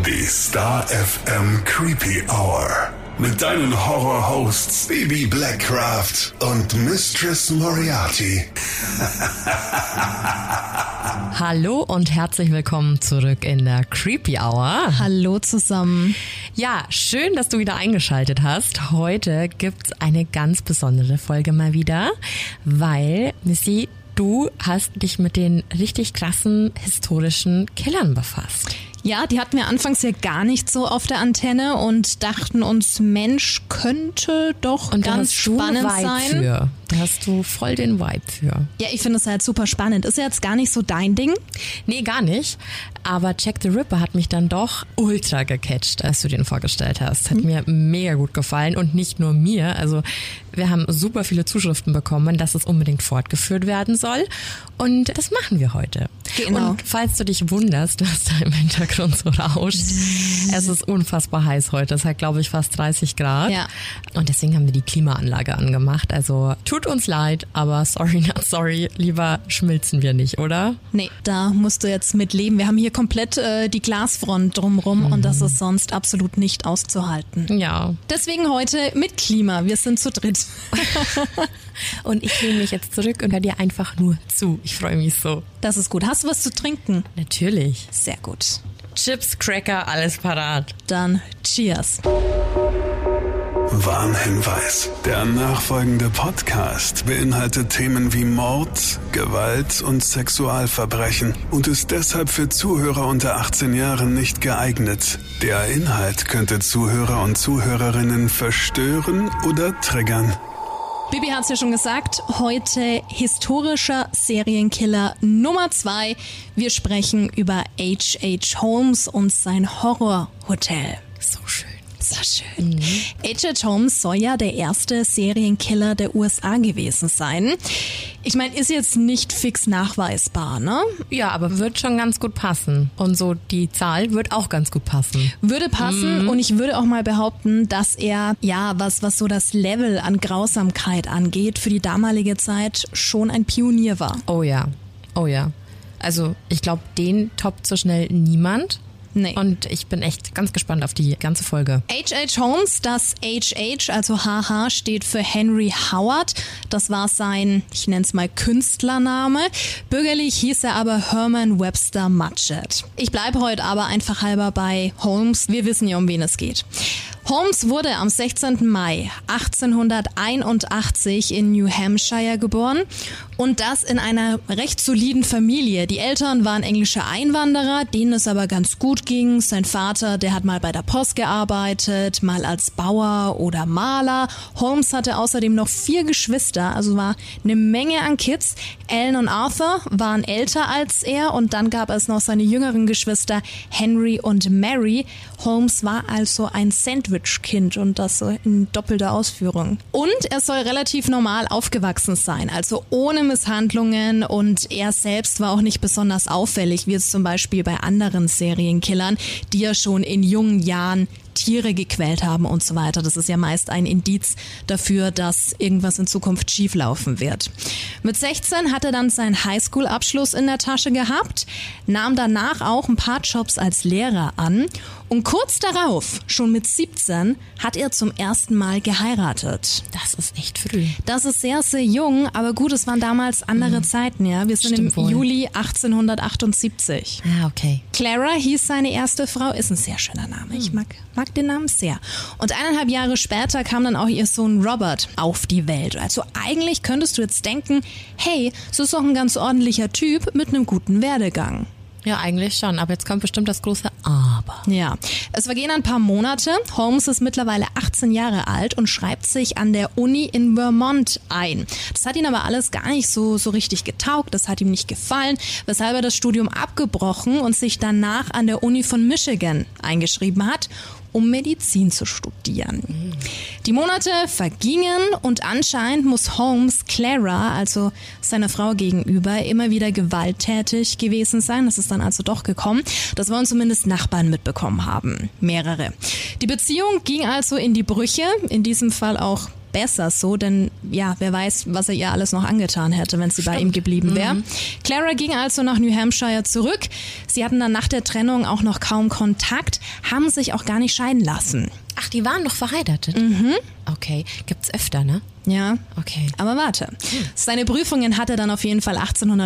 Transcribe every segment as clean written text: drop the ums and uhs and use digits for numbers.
Die Star FM Creepy Hour. Mit deinen Horror-Hosts Baby Blackcraft und Mistress Moriarty. Hallo und herzlich willkommen zurück in der Creepy Hour. Hallo zusammen. Ja, schön, dass du wieder eingeschaltet hast. Heute gibt's eine ganz besondere Folge mal wieder, weil, Missy, du hast dich mit den richtig krassen historischen Killern befasst. Ja, die hatten wir anfangs ja gar nicht so auf der Antenne und dachten uns, Mensch, könnte doch und ganz spannend sein. Da hast du voll den Vibe für. Ja, ich finde es halt super spannend. Ist ja jetzt gar nicht so dein Ding? Nee, gar nicht. Aber Jack the Ripper hat mich dann doch ultra gecatcht, als du den vorgestellt hast. Hat mir mega gut gefallen und nicht nur mir. Also wir haben super viele Zuschriften bekommen, dass es unbedingt fortgeführt werden soll. Und das machen wir heute. Genau. Und falls du dich wunderst, was da im Hintergrund so rauscht, es ist unfassbar heiß heute. Es hat, glaube ich, fast 30 Grad. Ja. Und deswegen haben wir die Klimaanlage angemacht. Also tut uns leid, aber sorry, not sorry. Lieber schmilzen wir nicht, oder? Nee, da musst du jetzt mit leben. Wir haben hier komplett die Glasfront drumrum und das ist sonst absolut nicht auszuhalten. Ja. Deswegen heute mit Klima. Wir sind zu dritt. Und ich lehne mich jetzt zurück und höre dir einfach nur zu. Ich freue mich so. Das ist gut. Hast du was zu trinken? Natürlich. Sehr gut. Chips, Cracker, alles parat. Dann cheers. Warnhinweis. Der nachfolgende Podcast beinhaltet Themen wie Mord, Gewalt und Sexualverbrechen und ist deshalb für Zuhörer unter 18 Jahren nicht geeignet. Der Inhalt könnte Zuhörer und Zuhörerinnen verstören oder triggern. Bibi hat's ja schon gesagt, heute historischer Serienkiller Nummer 2. Wir sprechen über H.H. Holmes und sein Horrorhotel. So schön. So schön. H.H. Holmes soll ja der erste Serienkiller der USA gewesen sein. Ich meine, ist jetzt nicht fix nachweisbar, ne? Ja, aber wird schon ganz gut passen. Und so die Zahl wird auch ganz gut passen. Würde passen und ich würde auch mal behaupten, dass er, ja, was so das Level an Grausamkeit angeht, für die damalige Zeit schon ein Pionier war. Oh ja, oh ja. Also ich glaube, den toppt so schnell niemand. Nee. Und ich bin echt ganz gespannt auf die ganze Folge. H.H. Holmes, das H.H., also HH, steht für Henry Howard. Das war sein, ich nenne es mal Künstlername. Bürgerlich hieß er aber Herman Webster Mudgett. Ich bleibe heute aber einfach halber bei Holmes. Wir wissen ja, um wen es geht. Holmes wurde am 16. Mai 1881 in New Hampshire geboren und das in einer recht soliden Familie. Die Eltern waren englische Einwanderer, denen es aber ganz gut ging. Sein Vater, der hat mal bei der Post gearbeitet, mal als Bauer oder Maler. Holmes hatte außerdem noch 4 Geschwister, also war eine Menge an Kids. Ellen und Arthur waren älter als er und dann gab es noch seine jüngeren Geschwister Henry und Mary. Holmes war also ein Sandwich-Kind und das so in doppelter Ausführung. Und er soll relativ normal aufgewachsen sein, also ohne Misshandlungen und er selbst war auch nicht besonders auffällig, wie es zum Beispiel bei anderen Serienkillern, die ja schon in jungen Jahren Tiere gequält haben und so weiter. Das ist ja meist ein Indiz dafür, dass irgendwas in Zukunft schieflaufen wird. Mit 16 hat er dann seinen Highschool-Abschluss in der Tasche gehabt, nahm danach auch ein paar Jobs als Lehrer an und kurz darauf, schon mit 17, hat er zum ersten Mal geheiratet. Das ist echt früh. Das ist sehr, sehr jung, aber gut, es waren damals andere Zeiten, ja. Wir sind Stimmt im wohl. Juli 1878. Ah, okay. Clara hieß seine erste Frau, ist ein sehr schöner Name. Ich mag den Namen sehr. Und 1,5 Jahre später kam dann auch ihr Sohn Robert auf die Welt. Also eigentlich könntest du jetzt denken, hey, so ist doch ein ganz ordentlicher Typ mit einem guten Werdegang. Ja, eigentlich schon. Aber jetzt kommt bestimmt das große Aber. Ja, es vergehen ein paar Monate. Holmes ist mittlerweile 18 Jahre alt und schreibt sich an der Uni in Vermont ein. Das hat ihn aber alles gar nicht so richtig getaugt. Das hat ihm nicht gefallen, weshalb er das Studium abgebrochen und sich danach an der Uni von Michigan eingeschrieben hat, um Medizin zu studieren. Die Monate vergingen und anscheinend muss Holmes Clara, also seiner Frau gegenüber, immer wieder gewalttätig gewesen sein. Das ist dann also doch gekommen. Das wollen zumindest Nachbarn mitbekommen haben. Mehrere. Die Beziehung ging also in die Brüche, in diesem Fall auch besser so, denn ja, wer weiß, was er ihr alles noch angetan hätte, wenn sie bei ihm geblieben wäre. Clara ging also nach New Hampshire zurück. Sie hatten dann nach der Trennung auch noch kaum Kontakt, haben sich auch gar nicht scheiden lassen. Ach, die waren noch verheiratet? Okay, gibt's öfter, ne? Ja, Okay. aber warte. Seine Prüfungen hat er dann auf jeden Fall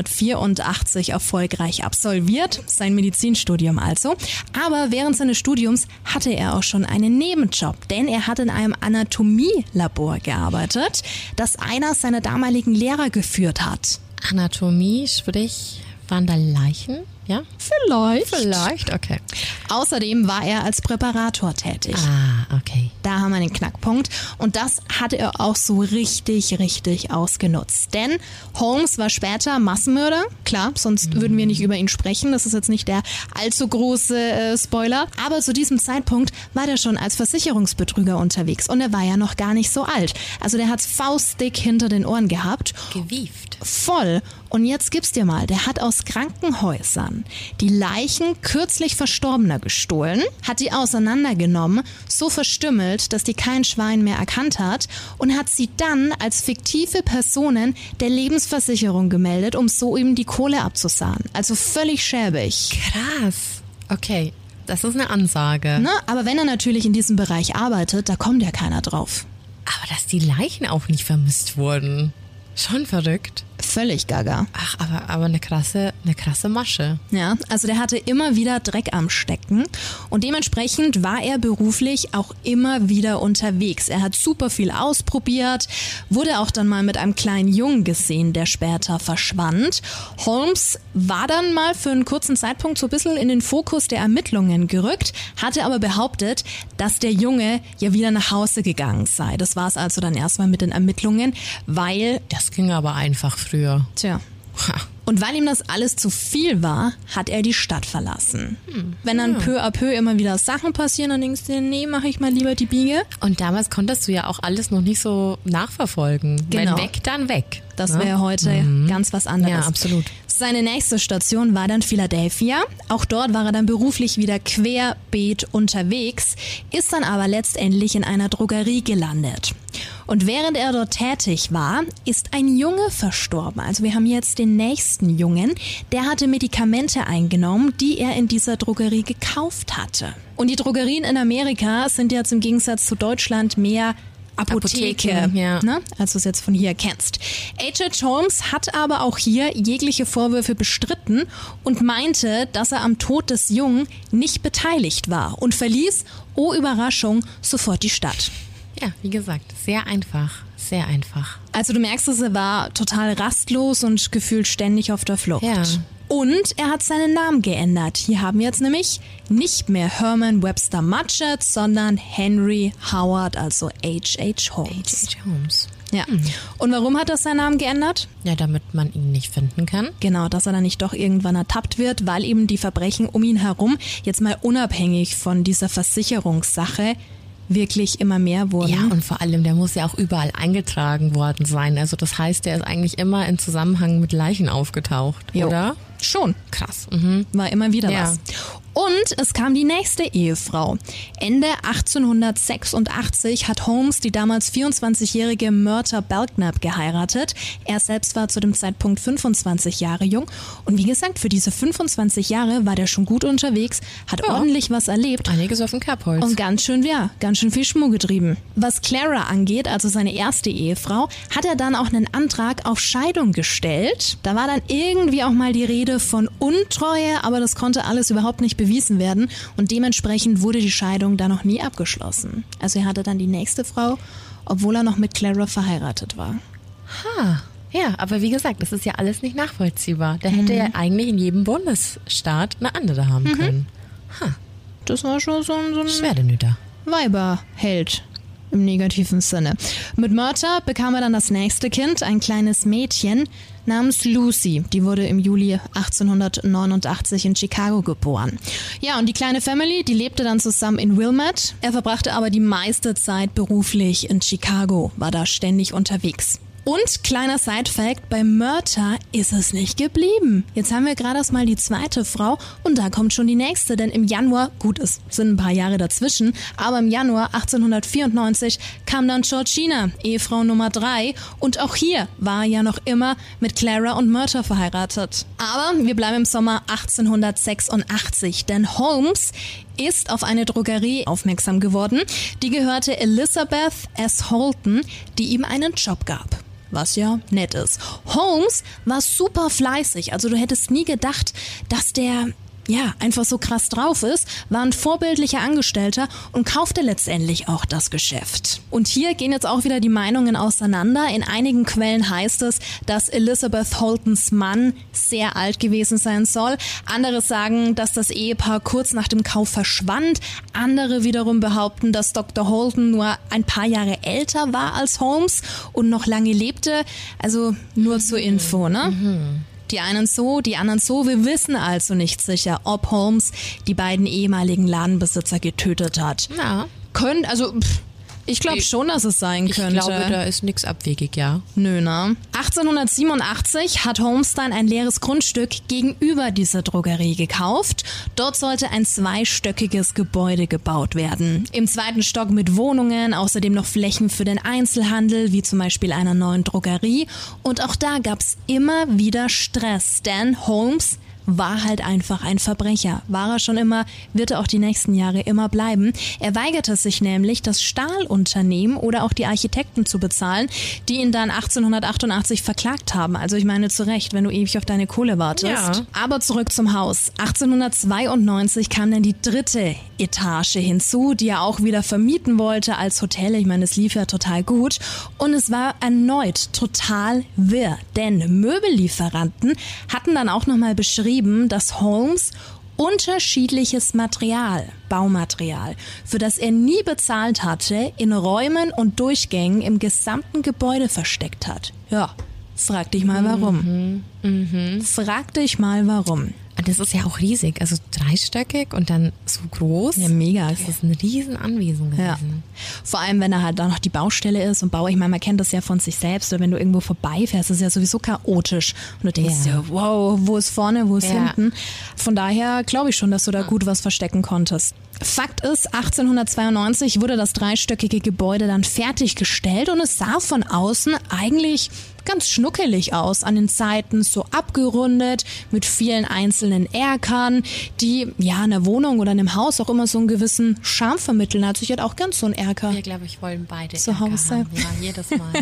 1884 erfolgreich absolviert, sein Medizinstudium also. Aber während seines Studiums hatte er auch schon einen Nebenjob, denn er hat in einem Anatomielabor gearbeitet, das einer seiner damaligen Lehrer geführt hat. Anatomie, sprich, waren da Leichen? Ja? Vielleicht, okay. Außerdem war er als Präparator tätig. Ah, okay. Da haben wir den Knackpunkt. Und das hatte er auch so richtig ausgenutzt. Denn Holmes war später Massenmörder. Klar, sonst würden wir nicht über ihn sprechen. Das ist jetzt nicht der allzu große Spoiler. Aber zu diesem Zeitpunkt war der schon als Versicherungsbetrüger unterwegs. Und er war ja noch gar nicht so alt. Also der hat's faustdick hinter den Ohren gehabt. Gewieft. Voll. Und jetzt gib's dir mal, der hat aus Krankenhäusern die Leichen kürzlich Verstorbener gestohlen, hat die auseinandergenommen, so verstümmelt, dass die kein Schwein mehr erkannt hat und hat sie dann als fiktive Personen der Lebensversicherung gemeldet, um so eben die Kohle abzusahnen. Also völlig schäbig. Krass. Okay, das ist eine Ansage. Ne? Aber wenn er natürlich in diesem Bereich arbeitet, da kommt ja keiner drauf. Aber dass die Leichen auch nicht vermisst wurden. Schon verrückt. Völlig gaga. Ach, aber eine krasse Masche. Ja, also der hatte immer wieder Dreck am Stecken und dementsprechend war er beruflich auch immer wieder unterwegs. Er hat super viel ausprobiert, wurde auch dann mal mit einem kleinen Jungen gesehen, der später verschwand. Holmes war dann mal für einen kurzen Zeitpunkt so ein bisschen in den Fokus der Ermittlungen gerückt, hatte aber behauptet, dass der Junge ja wieder nach Hause gegangen sei. Das war es also dann erstmal mit den Ermittlungen, weil... Das ging aber einfach früher. Tja. Und weil ihm das alles zu viel war, hat er die Stadt verlassen. Wenn dann peu à peu immer wieder Sachen passieren, dann denkst du dir, nee, mache ich mal lieber die Biege. Und damals konntest du ja auch alles noch nicht so nachverfolgen. Genau. Wenn weg, dann weg. Das wäre heute ganz was anderes. Ja, absolut. Seine nächste Station war dann Philadelphia. Auch dort war er dann beruflich wieder querbeet unterwegs, ist dann aber letztendlich in einer Drogerie gelandet. Und während er dort tätig war, ist ein Junge verstorben. Also wir haben jetzt den nächsten Jungen. Der hatte Medikamente eingenommen, die er in dieser Drogerie gekauft hatte. Und die Drogerien in Amerika sind jetzt im Gegensatz zu Deutschland mehr Apotheke, ja. Ne? Als du es jetzt von hier kennst. H.H. Holmes hat aber auch hier jegliche Vorwürfe bestritten und meinte, dass er am Tod des Jungen nicht beteiligt war und verließ, oh Überraschung, sofort die Stadt. Ja, wie gesagt, sehr einfach. Sehr einfach. Also du merkst, dass er war total rastlos und gefühlt ständig auf der Flucht. Ja. Und er hat seinen Namen geändert. Hier haben wir jetzt nämlich nicht mehr Herman Webster Mudgett, sondern Henry Howard, also H.H. Holmes. H.H. Holmes. Ja. Und warum hat er seinen Namen geändert? Ja, damit man ihn nicht finden kann. Genau, dass er dann nicht doch irgendwann ertappt wird, weil eben die Verbrechen um ihn herum, jetzt mal unabhängig von dieser Versicherungssache, wirklich immer mehr wurden. Ja, und vor allem, der muss ja auch überall eingetragen worden sein. Also das heißt, der ist eigentlich immer in Zusammenhang mit Leichen aufgetaucht, Jo. oder? Schon. Krass. War immer wieder Ja. was. Und es kam die nächste Ehefrau. Ende 1886 hat Holmes die damals 24-jährige Myrta Belknap geheiratet. Er selbst war zu dem Zeitpunkt 25 Jahre jung. Und wie gesagt, für diese 25 Jahre war der schon gut unterwegs, hat ordentlich was erlebt. Einiges auf dem Kerbholz. Und ganz schön viel Schmuh getrieben. Was Clara angeht, also seine erste Ehefrau, hat er dann auch einen Antrag auf Scheidung gestellt. Da war dann irgendwie auch mal die Rede von Untreue, aber das konnte alles überhaupt nicht bewiesen werden und dementsprechend wurde die Scheidung da noch nie abgeschlossen. Also er hatte dann die nächste Frau, obwohl er noch mit Clara verheiratet war. Ja, aber wie gesagt, das ist ja alles nicht nachvollziehbar. Der hätte ja eigentlich in jedem Bundesstaat eine andere haben können. Das war schon so ein Schwerdenüter. Weiberheld im negativen Sinne. Mit Myrta bekam er dann das nächste Kind, ein kleines Mädchen namens Lucy. Die wurde im Juli 1889 in Chicago geboren. Ja, und die kleine Family, die lebte dann zusammen in Wilmette. Er verbrachte aber die meiste Zeit beruflich in Chicago, war da ständig unterwegs. Und kleiner Side-Fact, bei Murta ist es nicht geblieben. Jetzt haben wir gerade erst mal die zweite Frau und da kommt schon die nächste, denn im Januar, gut, es sind ein paar Jahre dazwischen, aber im Januar 1894 kam dann Georgina, Ehefrau Nummer 3, und auch hier war er ja noch immer mit Clara und Murta verheiratet. Aber wir bleiben im Sommer 1886, denn Holmes ist auf eine Drogerie aufmerksam geworden. Die gehörte Elizabeth S. Holton, die ihm einen Job gab. Was ja nett ist. Holmes war super fleißig, also du hättest nie gedacht, dass der einfach so krass drauf ist, war ein vorbildlicher Angestellter und kaufte letztendlich auch das Geschäft. Und hier gehen jetzt auch wieder die Meinungen auseinander. In einigen Quellen heißt es, dass Elizabeth Holtons Mann sehr alt gewesen sein soll. Andere sagen, dass das Ehepaar kurz nach dem Kauf verschwand. Andere wiederum behaupten, dass Dr. Holton nur ein paar Jahre älter war als Holmes und noch lange lebte. Also nur zur Info, ne? Die einen so, die anderen so. Wir wissen also nicht sicher, ob Holmes die beiden ehemaligen Ladenbesitzer getötet hat. Ja. Ich glaube schon, dass es sein könnte. Ich glaube, da ist nichts abwegig, ja. Nö, ne? 1887 hat Holmes dann ein leeres Grundstück gegenüber dieser Drogerie gekauft. Dort sollte ein zweistöckiges Gebäude gebaut werden. Im zweiten Stock mit Wohnungen, außerdem noch Flächen für den Einzelhandel, wie zum Beispiel einer neuen Drogerie. Und auch da gab's immer wieder Stress, denn Holmes war halt einfach ein Verbrecher. War er schon immer, wird er auch die nächsten Jahre immer bleiben. Er weigerte sich nämlich, das Stahlunternehmen oder auch die Architekten zu bezahlen, die ihn dann 1888 verklagt haben. Also ich meine, zu Recht, wenn du ewig auf deine Kohle wartest. Ja. Aber zurück zum Haus. 1892 kam dann die dritte Etage hinzu, die er auch wieder vermieten wollte als Hotel. Ich meine, es lief ja total gut. Und es war erneut total wirr, denn Möbellieferanten hatten dann auch nochmal beschrieben, dass Holmes unterschiedliches Baumaterial, für das er nie bezahlt hatte, in Räumen und Durchgängen im gesamten Gebäude versteckt hat. Ja, frag dich mal warum. Frag dich mal warum. Das ist ja auch riesig, also dreistöckig und dann so groß. Ja, mega. Das ist eine riesen Anwesung gewesen. Ja. Vor allem, wenn da halt da noch die Baustelle ist und ich meine, man kennt das ja von sich selbst, oder wenn du irgendwo vorbeifährst, ist es ja sowieso chaotisch. Und du denkst ja, wow, wo ist vorne, wo ist hinten? Von daher glaube ich schon, dass du da gut was verstecken konntest. Fakt ist, 1892 wurde das dreistöckige Gebäude dann fertiggestellt und es sah von außen eigentlich ganz schnuckelig aus, an den Seiten so abgerundet, mit vielen einzelnen Erkern, die in einer Wohnung oder in einem Haus auch immer so einen gewissen Charme vermitteln. Also ich hätte auch ganz so einen Erker. Wir, glaube ich, wollen beide zu Erker Hause haben. Ja, jedes Mal.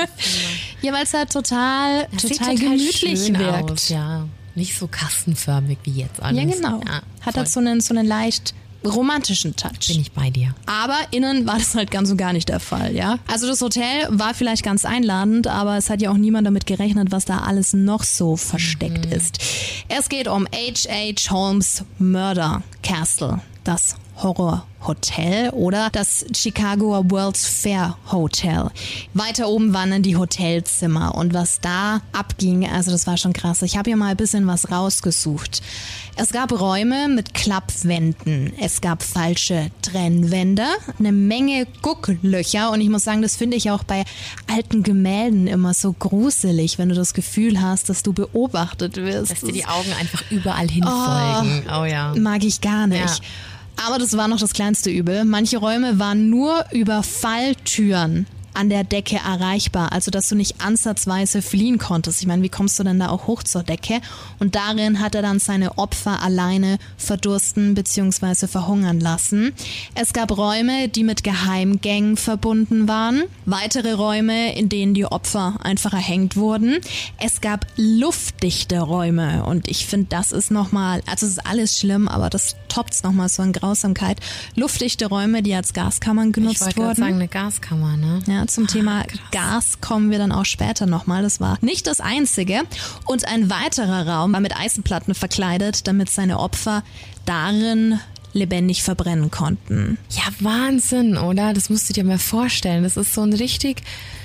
Ja, weil es halt total gemütlich schön wirkt. Aus, ja. Nicht so kastenförmig wie jetzt alles. Ja, genau. Ja, hat halt so einen leicht romantischen Touch. Bin ich bei dir. Aber innen war das halt ganz und gar nicht der Fall, ja. Also das Hotel war vielleicht ganz einladend, aber es hat ja auch niemand damit gerechnet, was da alles noch so versteckt ist. Es geht um H.H. Holmes Murder Castle, das Horror-Hotel oder das Chicago World's Fair Hotel. Weiter oben waren dann die Hotelzimmer und was da abging, also das war schon krass. Ich habe hier mal ein bisschen was rausgesucht. Es gab Räume mit Klappwänden, es gab falsche Trennwände, eine Menge Gucklöcher und ich muss sagen, das finde ich auch bei alten Gemälden immer so gruselig, wenn du das Gefühl hast, dass du beobachtet wirst. Dass dir die Augen einfach überall hinfolgen. Oh ja. Mag ich gar nicht. Ja. Aber das war noch das kleinste Übel. Manche Räume waren nur über Falltüren an der Decke erreichbar, also dass du nicht ansatzweise fliehen konntest. Ich meine, wie kommst du denn da auch hoch zur Decke? Und darin hat er dann seine Opfer alleine verdursten bzw. verhungern lassen. Es gab Räume, die mit Geheimgängen verbunden waren. Weitere Räume, in denen die Opfer einfach erhängt wurden. Es gab luftdichte Räume und ich finde, das ist nochmal, also es ist alles schlimm, aber das toppt's nochmal so an Grausamkeit. Luftdichte Räume, die als Gaskammern genutzt wurden. Ich wollte sagen, eine Gaskammer, ne? Ja, zum Thema Gas kommen wir dann auch später nochmal. Das war nicht das Einzige. Und ein weiterer Raum war mit Eisenplatten verkleidet, damit seine Opfer darin lebendig verbrennen konnten. Ja, Wahnsinn, oder? Das musst du dir mal vorstellen. Das ist so ein richtig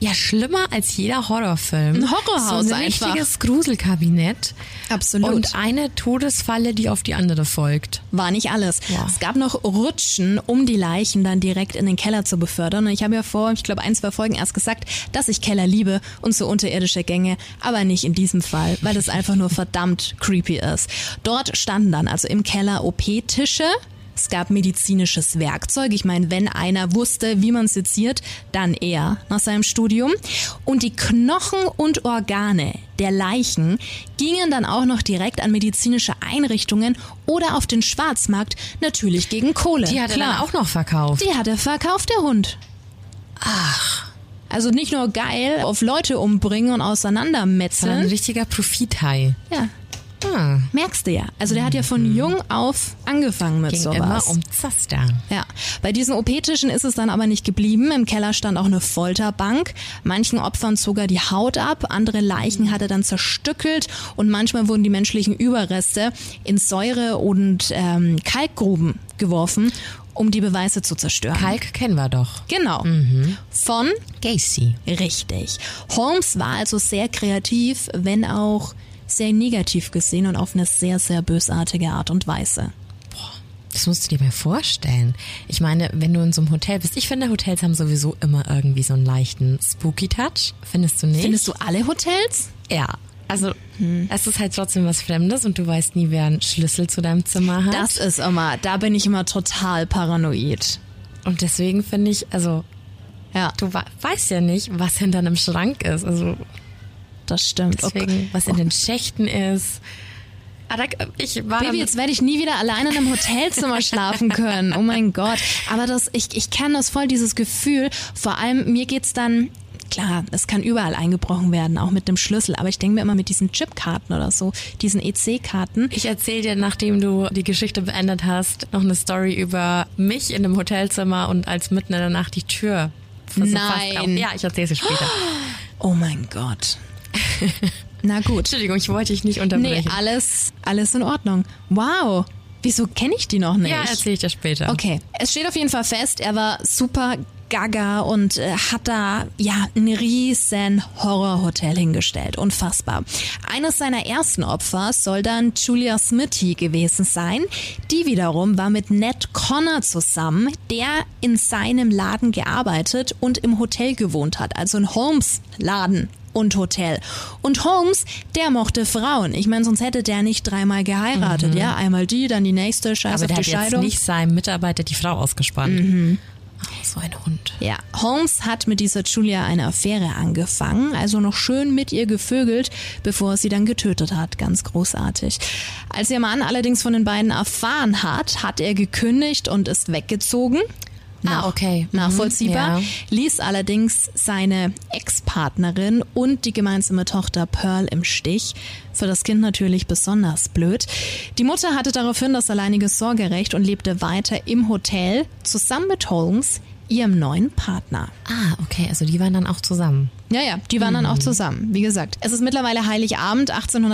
Ja, schlimmer als jeder Horrorfilm. Ein Horrorhaus so ein einfach. richtiges Gruselkabinett. Absolut. Und eine Todesfalle, die auf die andere folgt. War nicht alles. Ja. Es gab noch Rutschen, um die Leichen dann direkt in den Keller zu befördern. Und ich habe ja vor, ich glaube, 1-2 Folgen erst gesagt, dass ich Keller liebe und so unterirdische Gänge, aber nicht in diesem Fall, weil es einfach nur verdammt creepy ist. Dort standen dann also im Keller OP-Tische. Es gab medizinisches Werkzeug. Ich meine, wenn einer wusste, wie man seziert, dann er nach seinem Studium. Und die Knochen und Organe der Leichen gingen dann auch noch direkt an medizinische Einrichtungen oder auf den Schwarzmarkt, natürlich gegen Kohle. Die hat er dann Klar. auch noch verkauft. Die hat er verkauft, der Hund. Ach, Also nicht nur geil auf Leute umbringen und sondern ein auseinandermetzeln. richtiger Profithai. Ja, Ah, merkst du ja. Also der hat ja von jung auf angefangen mit ging sowas. immer um Zaster. Ja, bei diesen OP-Tischen ist es dann aber nicht geblieben. Im Keller stand auch eine Folterbank. Manchen Opfern zog er die Haut ab, andere Leichen hat er dann zerstückelt und manchmal wurden die menschlichen Überreste in Säure- und Kalkgruben geworfen, um die Beweise zu zerstören. Kalk kennen wir doch. Genau. Von Gacy. richtig. Holmes war also sehr kreativ, wenn auch sehr negativ gesehen und auf eine sehr, sehr bösartige Art und Weise. Das musst du dir mal vorstellen. Ich meine, wenn du in so einem Hotel bist, ich finde, Hotels haben sowieso immer irgendwie so einen leichten Spooky-Touch. Findest du nicht? Findest du alle Hotels? Ja. Also, es ist halt trotzdem was Fremdes und du weißt nie, wer einen Schlüssel zu deinem Zimmer hat. Das ist immer, da bin ich immer total paranoid. Und deswegen finde ich, also, Ja, du weißt ja nicht, was hinter einem Schrank ist. Also, das stimmt. deswegen, was in den Schächten ist. Ich war Baby, jetzt werde ich nie wieder alleine in einem Hotelzimmer schlafen können. Oh mein Gott. Aber ich kenne das voll, dieses Gefühl. Vor allem, mir geht's dann, klar, es kann überall eingebrochen werden, auch mit dem Schlüssel. Aber ich denke mir immer mit diesen Chipkarten oder so, diesen EC-Karten. Ich erzähle dir, nachdem du die Geschichte beendet hast, noch eine Story über mich in einem Hotelzimmer und als mitten in der Nacht die Tür Nein. Ja, ich erzähle sie später. Oh mein Gott. Na gut. Entschuldigung, ich wollte dich nicht Nee, unterbrechen. alles in Ordnung. Wow. Wieso kenne ich die noch nicht? Ja, erzähle ich dir später. Okay, es steht auf jeden Fall fest, er war super gaga und hat da ja ein riesen Horrorhotel hingestellt. Unfassbar. Eines seiner ersten Opfer soll dann Julia Smithy gewesen sein. Die wiederum war mit Ned Connor zusammen, der in seinem Laden gearbeitet und im Hotel gewohnt hat. Also in Holmes Laden und Hotel. Und Holmes, der mochte Frauen. Ich meine, sonst hätte der nicht 3-mal geheiratet. Ja, einmal die, dann die nächste, scheiß Aber auf der die hat jetzt Scheidung. nicht seinem Mitarbeiter die Frau ausgespannt. Ach, so ein Hund. Ja, Holmes hat mit dieser Julia eine Affäre angefangen, also noch schön mit ihr gevögelt, bevor er sie dann getötet hat. Ganz großartig. Als ihr Mann allerdings von den beiden erfahren hat, hat er gekündigt und ist weggezogen. Okay. Nachvollziehbar. Ja. Ließ allerdings seine Ex-Partnerin und die gemeinsame Tochter Pearl im Stich. Für das Kind natürlich besonders blöd. Die Mutter hatte daraufhin das alleinige Sorgerecht und lebte weiter im Hotel zusammen mit Holmes, ihrem neuen Partner. Ah, okay, also die waren dann auch zusammen. Ja, die waren dann auch zusammen. Wie gesagt, es ist mittlerweile Heiligabend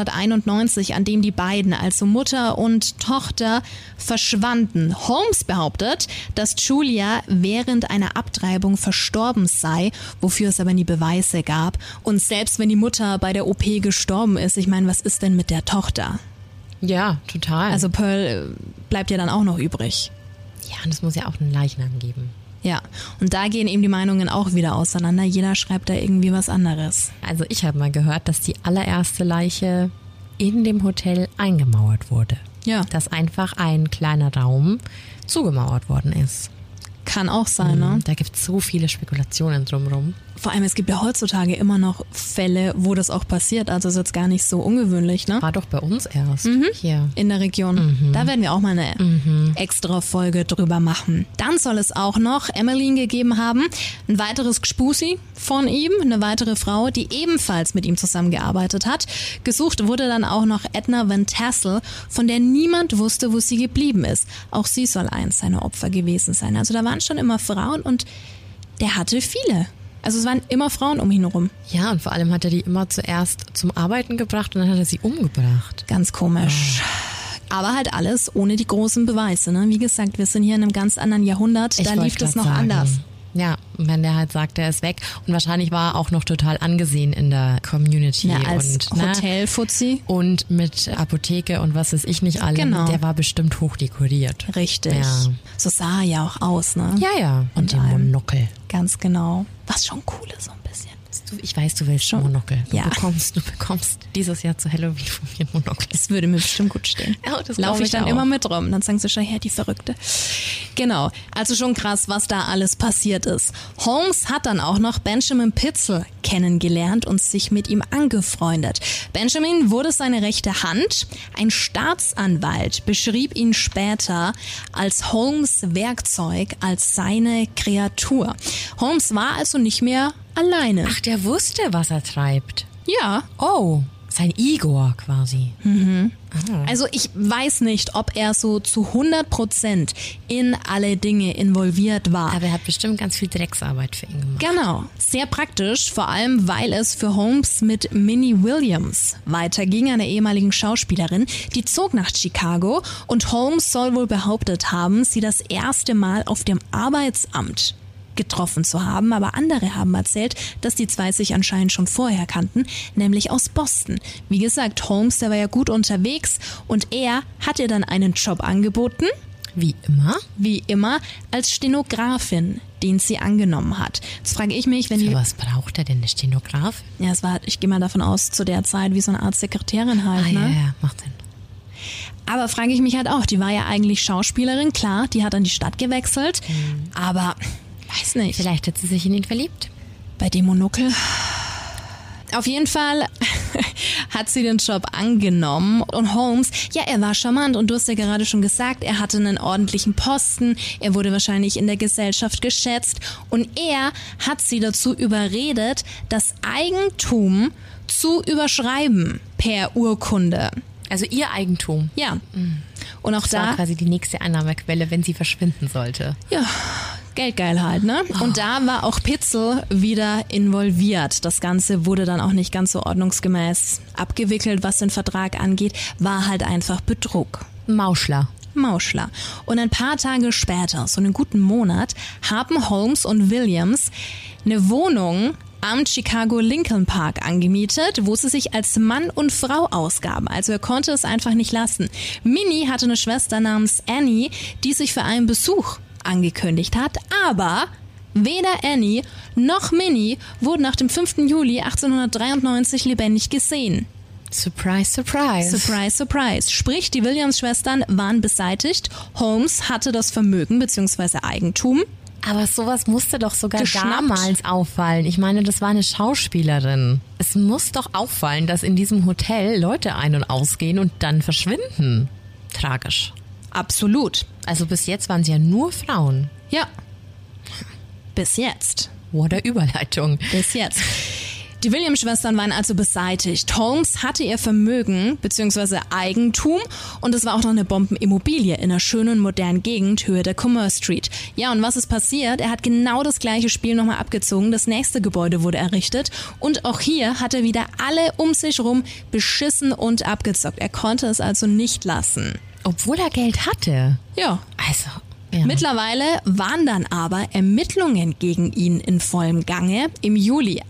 1891, an dem die beiden, also Mutter und Tochter, verschwanden. Holmes behauptet, dass Julia während einer Abtreibung verstorben sei, wofür es aber nie Beweise gab. Und selbst wenn die Mutter bei der OP gestorben ist, ich meine, was ist denn mit der Tochter? Ja, total. Also Pearl bleibt ja dann auch noch übrig. ja, und es muss ja auch einen Leichnam geben. Ja, und da gehen eben die Meinungen auch wieder auseinander. Jeder schreibt da irgendwie was anderes. Also ich habe mal gehört, dass die allererste Leiche in dem Hotel eingemauert wurde. Ja. Dass einfach ein kleiner Raum zugemauert worden ist. Kann auch sein, ne? Da gibt es so viele Spekulationen drumherum. Vor allem, es gibt ja heutzutage immer noch Fälle, wo das auch passiert. Also ist jetzt gar nicht so ungewöhnlich, ne? War doch bei uns erst hier. In der Region. Da werden wir auch mal eine extra Folge drüber machen. Dann soll es auch noch Emmeline gegeben haben. Ein weiteres Gspusi von ihm, eine weitere Frau, die ebenfalls mit ihm zusammengearbeitet hat. Gesucht wurde dann auch noch Edna Van Tassel, von der niemand wusste, wo sie geblieben ist. Auch sie soll eins seiner Opfer gewesen sein. Also da waren schon immer Frauen und der hatte viele. Also es waren immer Frauen um ihn herum. Ja, und vor allem hat er die immer zuerst zum Arbeiten gebracht und dann hat er sie umgebracht. Ganz komisch. Aber halt alles ohne die großen Beweise. Ne? Wie gesagt, wir sind hier in einem ganz anderen Jahrhundert. Da lief das noch anders. Ja, wenn der halt sagt, der ist weg. Und wahrscheinlich war er auch noch total angesehen in der Community. Ja, als und Hotelfuzzi. Und mit Apotheke und was weiß ich nicht allem. Genau. Der war bestimmt hochdekoriert. Richtig. Ja. So sah er ja auch aus, ne? Ja. Und den Monokel. Ganz genau. Was schon cool ist, so ein bisschen. Ich weiß, du willst schon Monokel. Ja. Du bekommst dieses Jahr zu Halloween von mir ein Monokel. Das würde mir bestimmt gut stehen. Ja, das laufe ich dann auch immer mit rum. Dann sagen sie schon, ja, die Verrückte. Genau. Also schon krass, was da alles passiert ist. Holmes hat dann auch noch Benjamin Pitzel kennengelernt und sich mit ihm angefreundet. Benjamin wurde seine rechte Hand. Ein Staatsanwalt beschrieb ihn später als Holmes' Werkzeug, als seine Kreatur. Holmes war also nicht mehr alleine. Ach, der wusste, was er treibt. Ja. Oh, sein Igor quasi. Also ich weiß nicht, ob er so zu 100% in alle Dinge involviert war. Aber er hat bestimmt ganz viel Drecksarbeit für ihn gemacht. Genau. Sehr praktisch, vor allem weil es für Holmes mit Minnie Williams weiterging, einer ehemaligen Schauspielerin. Die zog nach Chicago und Holmes soll wohl behauptet haben, sie das erste Mal auf dem Arbeitsamt getroffen zu haben, aber andere haben erzählt, dass die zwei sich anscheinend schon vorher kannten, nämlich aus Boston. Wie gesagt, Holmes, der war ja gut unterwegs und er hat ihr dann einen Job angeboten. Wie immer? Wie immer, als Stenografin, den sie angenommen hat. Jetzt frage ich mich, wenn Für was braucht er denn, eine Stenograf? Ja, es war, ich gehe mal davon aus, zu der Zeit wie so eine Art Sekretärin halt, ne? Ja, macht Sinn. Aber frage ich mich halt auch, die war ja eigentlich Schauspielerin, klar, die hat an die Stadt gewechselt, aber weiß nicht. Vielleicht hat sie sich in ihn verliebt. Bei dem Monokel. Auf jeden Fall hat sie den Job angenommen und Holmes, ja, er war charmant und du hast ja gerade schon gesagt, er hatte einen ordentlichen Posten, er wurde wahrscheinlich in der Gesellschaft geschätzt und er hat sie dazu überredet, das Eigentum zu überschreiben per Urkunde. Also ihr Eigentum. Ja. Und auch Das war da quasi die nächste Einnahmequelle, wenn sie verschwinden sollte. Ja, Geldgeil halt, ne? Und da war auch Pitzel wieder involviert. Das Ganze wurde dann auch nicht ganz so ordnungsgemäß abgewickelt, was den Vertrag angeht. War halt einfach Betrug. Mauschler. Und ein paar Tage später, so einen guten Monat, haben Holmes und Williams eine Wohnung am Chicago Lincoln Park angemietet, wo sie sich als Mann und Frau ausgaben. Also er konnte es einfach nicht lassen. Minnie hatte eine Schwester namens Annie, die sich für einen Besuch angekündigt hat, aber weder Annie noch Minnie wurden nach dem 5. Juli 1893 lebendig gesehen. Surprise, surprise. Surprise, surprise. Sprich, die Williams-Schwestern waren beseitigt. Holmes hatte das Vermögen bzw. Eigentum. Aber sowas musste doch sogar Geschnappt. damals auffallen. Ich meine, das war eine Schauspielerin. Es muss doch auffallen, dass in diesem Hotel Leute ein- und ausgehen und dann verschwinden. Tragisch. Absolut. Also bis jetzt waren es ja nur Frauen. Ja. Bis jetzt. What a Überleitung. Bis jetzt. Die Williams-Schwestern waren also beseitigt. Holmes hatte ihr Vermögen bzw. Eigentum und es war auch noch eine Bombenimmobilie in einer schönen modernen Gegend, Höhe der Commerce Street. Ja, und was ist passiert? Er hat genau das gleiche Spiel nochmal abgezogen. Das nächste Gebäude wurde errichtet und auch hier hat er wieder alle um sich rum beschissen und abgezockt. Er konnte es also nicht lassen. Obwohl er Geld hatte. Ja. Also, ja. Mittlerweile waren dann aber Ermittlungen gegen ihn in vollem Gange. Im Juli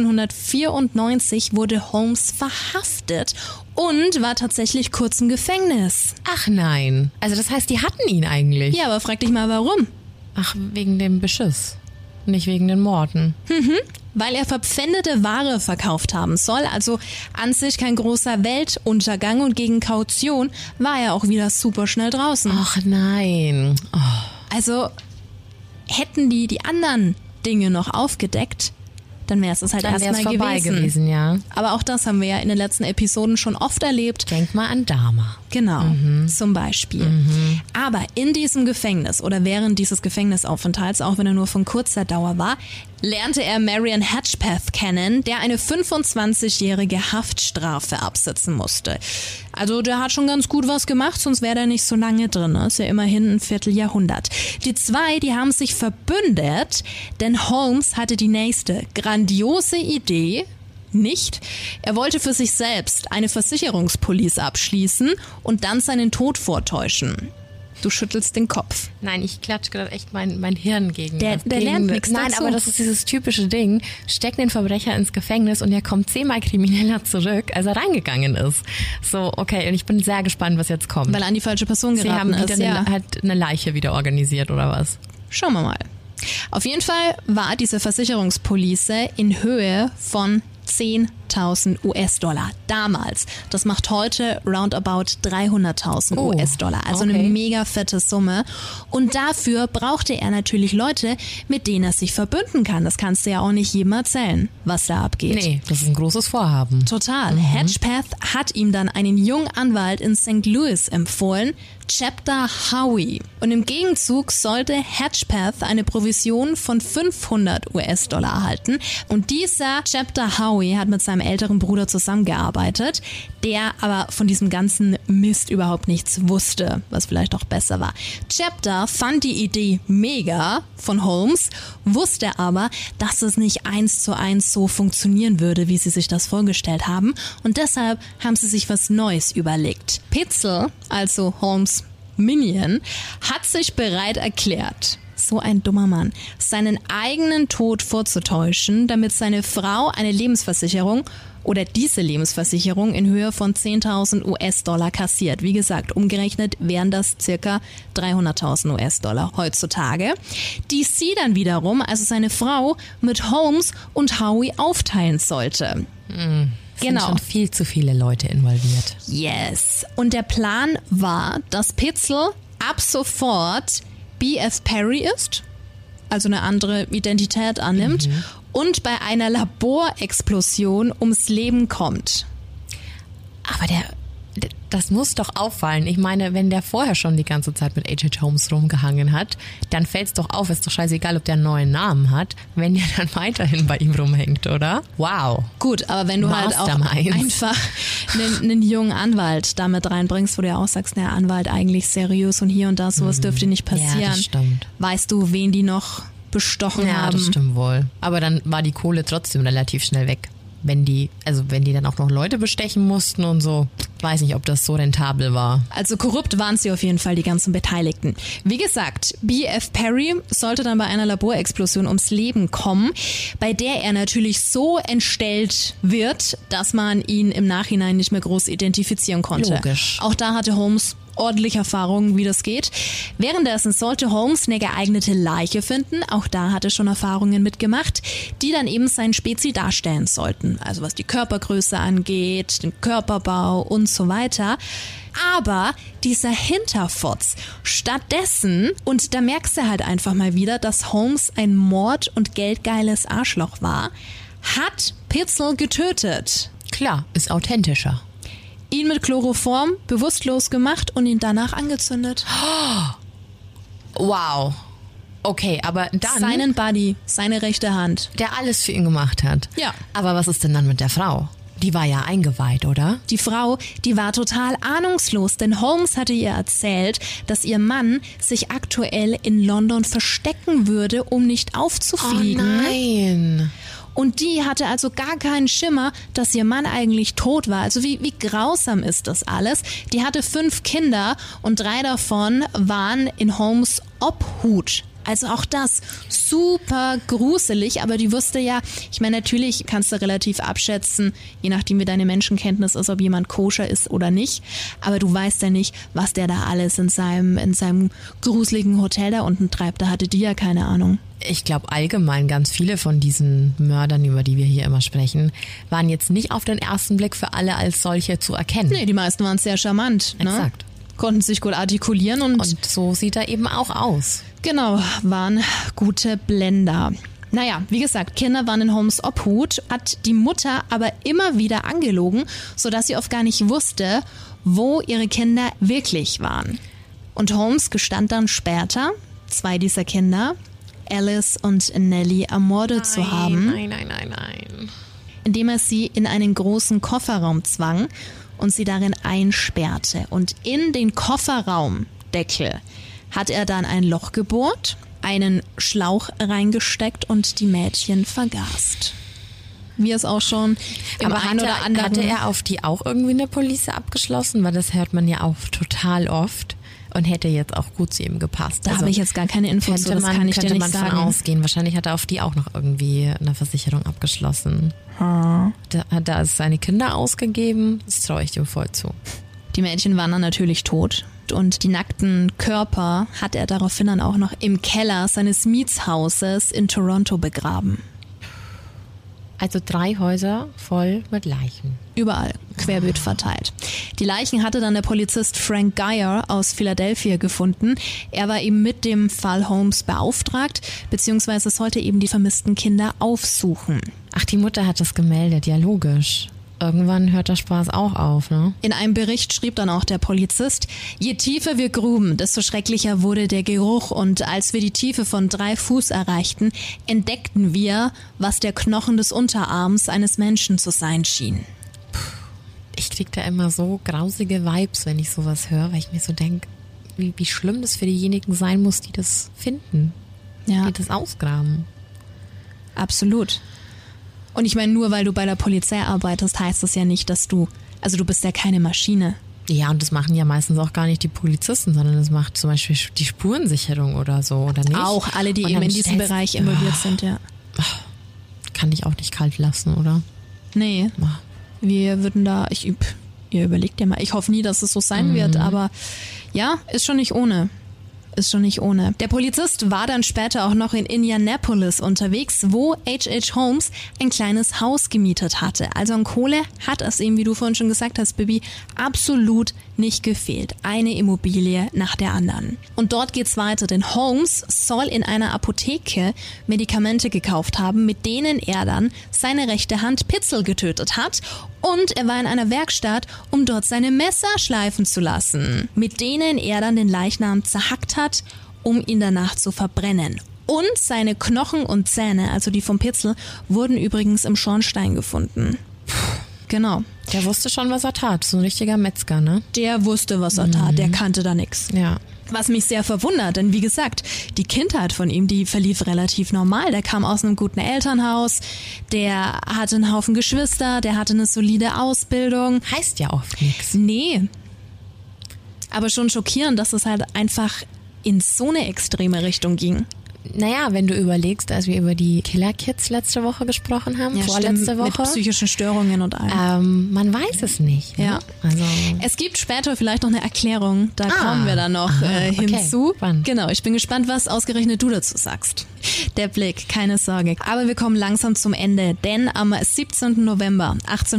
1894 wurde Holmes verhaftet und war tatsächlich kurz im Gefängnis. Ach nein. Also das heißt, die hatten ihn eigentlich. Ja, aber frag dich mal, warum? Ach, wegen dem Beschiss. Nicht wegen den Morden. Weil er verpfändete Ware verkauft haben soll, also an sich kein großer Weltuntergang und gegen Kaution war er auch wieder super schnell draußen. Ach nein. Oh. Also hätten die anderen Dinge noch aufgedeckt, dann wäre es halt Dann wäre es erstmal vorbei gewesen, ja. Aber auch das haben wir ja in den letzten Episoden schon oft erlebt. Denk mal an Dahmer. Genau, zum Beispiel. Aber in diesem Gefängnis oder während dieses Gefängnisaufenthalts, auch wenn er nur von kurzer Dauer war, lernte er Marion Hedgepeth kennen, der eine 25-jährige Haftstrafe absitzen musste. Also der hat schon ganz gut was gemacht, sonst wäre er nicht so lange drin. Ist ja immerhin ein Vierteljahrhundert. Die zwei, die haben sich verbündet, denn Holmes hatte die nächste grandiose Idee. Nicht. Er wollte für sich selbst eine Versicherungspolice abschließen und dann seinen Tod vortäuschen. Du schüttelst den Kopf. Nein, ich klatsche gerade echt mein Hirn gegen. Der lernt nichts dazu. Nein, aber das ist dieses typische Ding. Steck den Verbrecher ins Gefängnis und er kommt 10-mal krimineller zurück, als er reingegangen ist. So, okay, und ich bin sehr gespannt, was jetzt kommt. Weil er an die falsche Person geraten ist. Sie haben wieder eine Leiche wieder organisiert, oder was? Schauen wir mal. Auf jeden Fall war diese Versicherungspolice in Höhe von 10.000 US-Dollar damals. Das macht heute roundabout 300.000 US-Dollar. Also eine mega fette Summe. Und dafür brauchte er natürlich Leute, mit denen er sich verbünden kann. Das kannst du ja auch nicht jedem erzählen, was da abgeht. Nee, das ist ein großes Vorhaben. Total. Hedgepeth hat ihm dann einen jungen Anwalt in St. Louis empfohlen, Chapter Howie. Und im Gegenzug sollte Hedgepeth eine Provision von 500 US-Dollar erhalten. Und dieser Chapter Howie hat mit seinem älteren Bruder zusammengearbeitet, der aber von diesem ganzen Mist überhaupt nichts wusste, was vielleicht auch besser war. Chapter fand die Idee mega von Holmes, wusste aber, dass es nicht 1:1 so funktionieren würde, wie sie sich das vorgestellt haben. Und deshalb haben sie sich was Neues überlegt. Pitzel, also Holmes' Minion, hat sich bereit erklärt, so ein dummer Mann, seinen eigenen Tod vorzutäuschen, damit seine Frau eine Lebensversicherung oder diese Lebensversicherung in Höhe von 10.000 US-Dollar kassiert. Wie gesagt, umgerechnet wären das circa 300.000 US-Dollar heutzutage, die sie dann wiederum, also seine Frau, mit Holmes und Howie aufteilen sollte. Sind schon viel zu viele Leute involviert. Yes. Und der Plan war, dass Pitzel ab sofort B.F. Perry ist, also eine andere Identität annimmt und bei einer Laborexplosion ums Leben kommt. Aber das muss doch auffallen. Ich meine, wenn der vorher schon die ganze Zeit mit H.H. Holmes rumgehangen hat, dann fällt's doch auf. Ist doch scheißegal, ob der einen neuen Namen hat, wenn der dann weiterhin bei ihm rumhängt, oder? Wow. Gut, aber wenn du halt auch einfach einen jungen Anwalt damit reinbringst, wo du ja auch sagst, naja, Anwalt eigentlich seriös und hier und da, sowas dürfte nicht passieren. Ja, das stimmt. Weißt du, wen die noch bestochen haben? Ja, das stimmt wohl. Aber dann war die Kohle trotzdem relativ schnell weg. Wenn die dann auch noch Leute bestechen mussten und so, weiß nicht, ob das so rentabel war. Also korrupt waren sie auf jeden Fall, die ganzen Beteiligten. Wie gesagt, B.F. Perry sollte dann bei einer Laborexplosion ums Leben kommen, bei der er natürlich so entstellt wird, dass man ihn im Nachhinein nicht mehr groß identifizieren konnte. Logisch. Auch da hatte Holmes ordentlich Erfahrung, wie das geht. Währenddessen sollte Holmes eine geeignete Leiche finden. Auch da hat er schon Erfahrungen mitgemacht, die dann eben seinen Spezi darstellen sollten. Also was die Körpergröße angeht, den Körperbau und so weiter. Aber dieser Hinterfotz, stattdessen, und da merkst du halt einfach mal wieder, dass Holmes ein Mord- und geldgeiles Arschloch war, hat Pitzel getötet. Klar, ist authentischer. Ihn mit Chloroform bewusstlos gemacht und ihn danach angezündet. Wow. Okay, aber dann... Seinen Buddy, seine rechte Hand. Der alles für ihn gemacht hat. Ja. Aber was ist denn dann mit der Frau? Die war ja eingeweiht, oder? Die Frau, die war total ahnungslos, denn Holmes hatte ihr erzählt, dass ihr Mann sich aktuell in London verstecken würde, um nicht aufzufliegen. Oh nein. Und die hatte also gar keinen Schimmer, dass ihr Mann eigentlich tot war. Also wie grausam ist das alles? Die hatte 5 Kinder und 3 davon waren in Holmes Obhut. Also auch das super gruselig, aber die wusste ja, ich meine, natürlich kannst du relativ abschätzen, je nachdem wie deine Menschenkenntnis ist, ob jemand koscher ist oder nicht, aber du weißt ja nicht, was der da alles in seinem gruseligen Hotel da unten treibt, da hatte die ja keine Ahnung. Ich glaube allgemein ganz viele von diesen Mördern, über die wir hier immer sprechen, waren jetzt nicht auf den ersten Blick für alle als solche zu erkennen. Nee, die meisten waren sehr charmant. Exakt. Ne? Konnten sich gut artikulieren und so sieht er eben auch aus. Genau, waren gute Blender. Naja, wie gesagt, Kinder waren in Holmes Obhut, hat die Mutter aber immer wieder angelogen, sodass sie oft gar nicht wusste, wo ihre Kinder wirklich waren. Und Holmes gestand dann später, 2 dieser Kinder, Alice und Nellie, ermordet zu haben. Nein. Indem er sie in einen großen Kofferraum zwang und sie darin einsperrte. Und in den Kofferraumdeckel hat er dann ein Loch gebohrt, einen Schlauch reingesteckt und die Mädchen vergast. Wie es auch schon im einen oder anderen... Hatte er auf die auch irgendwie eine Police abgeschlossen? Weil das hört man ja auch total oft. und hätte jetzt auch gut zu ihm gepasst. Da habe ich jetzt gar keine Infos zu, das kann ich dir nicht sagen. Könnte man von ausgehen. Wahrscheinlich hat er auf die auch noch irgendwie eine Versicherung abgeschlossen. Da hat er seine Kinder ausgegeben, das traue ich ihm voll zu. Die Mädchen waren dann natürlich tot. Und die nackten Körper hat er daraufhin dann auch noch im Keller seines Mietshauses in Toronto begraben. Also 3 Häuser voll mit Leichen. Überall, querbeet verteilt. Die Leichen hatte dann der Polizist Frank Geyer aus Philadelphia gefunden. Er war eben mit dem Fall Holmes beauftragt, beziehungsweise sollte eben die vermissten Kinder aufsuchen. Ach, die Mutter hat das gemeldet, ja logisch. Irgendwann hört der Spaß auch auf, ne? In einem Bericht schrieb dann auch der Polizist, je tiefer wir gruben, desto schrecklicher wurde der Geruch und als wir die Tiefe von 3 Fuß erreichten, entdeckten wir, was der Knochen des Unterarms eines Menschen zu sein schien. Ich krieg da immer so grausige Vibes, wenn ich sowas höre, weil ich mir so denke, wie schlimm das für diejenigen sein muss, die das finden, ja, die das ausgraben. Absolut. Und ich meine, nur weil du bei der Polizei arbeitest, heißt das ja nicht, dass du bist ja keine Maschine. Ja, und das machen ja meistens auch gar nicht die Polizisten, sondern das macht zum Beispiel die Spurensicherung oder so, oder nicht? Auch alle, die eben in diesem Bereich involviert sind, ja. Kann dich auch nicht kalt lassen, oder? Nee. Wir würden da, ihr überlegt ja mal, ich hoffe nie, dass es so sein wird, aber ja, ist schon nicht ohne. Der Polizist war dann später auch noch in Indianapolis unterwegs, wo H.H. Holmes ein kleines Haus gemietet hatte. Also an Kohle hat es ihm, wie du vorhin schon gesagt hast, Bibi, absolut nicht gefehlt. Eine Immobilie nach der anderen. Und dort geht's weiter, denn Holmes soll in einer Apotheke Medikamente gekauft haben, mit denen er dann seine rechte Hand Pitzel getötet hat. Und er war in einer Werkstatt, um dort seine Messer schleifen zu lassen, mit denen er dann den Leichnam zerhackt hat, um ihn danach zu verbrennen. Und seine Knochen und Zähne, also die vom Pitzel, wurden übrigens im Schornstein gefunden. Genau. Der wusste schon, was er tat. So ein richtiger Metzger, ne? Der wusste, was er tat. Der kannte da nichts. Ja. Was mich sehr verwundert, denn wie gesagt, die Kindheit von ihm, die verlief relativ normal. Der kam aus einem guten Elternhaus, der hatte einen Haufen Geschwister, der hatte eine solide Ausbildung. Heißt ja oft nichts. Nee. Aber schon schockierend, dass es halt einfach in so eine extreme Richtung ging. Naja, wenn du überlegst, als wir über die Killer Kids letzte Woche gesprochen haben, ja, vorletzte Woche. Mit psychischen Störungen und allem. Man weiß es nicht. Ne? Ja. Also es gibt später vielleicht noch eine Erklärung, da kommen wir dann noch hinzu. Okay. Genau, ich bin gespannt, was ausgerechnet du dazu sagst. Der Blick, keine Sorge. Aber wir kommen langsam zum Ende, denn am 17. November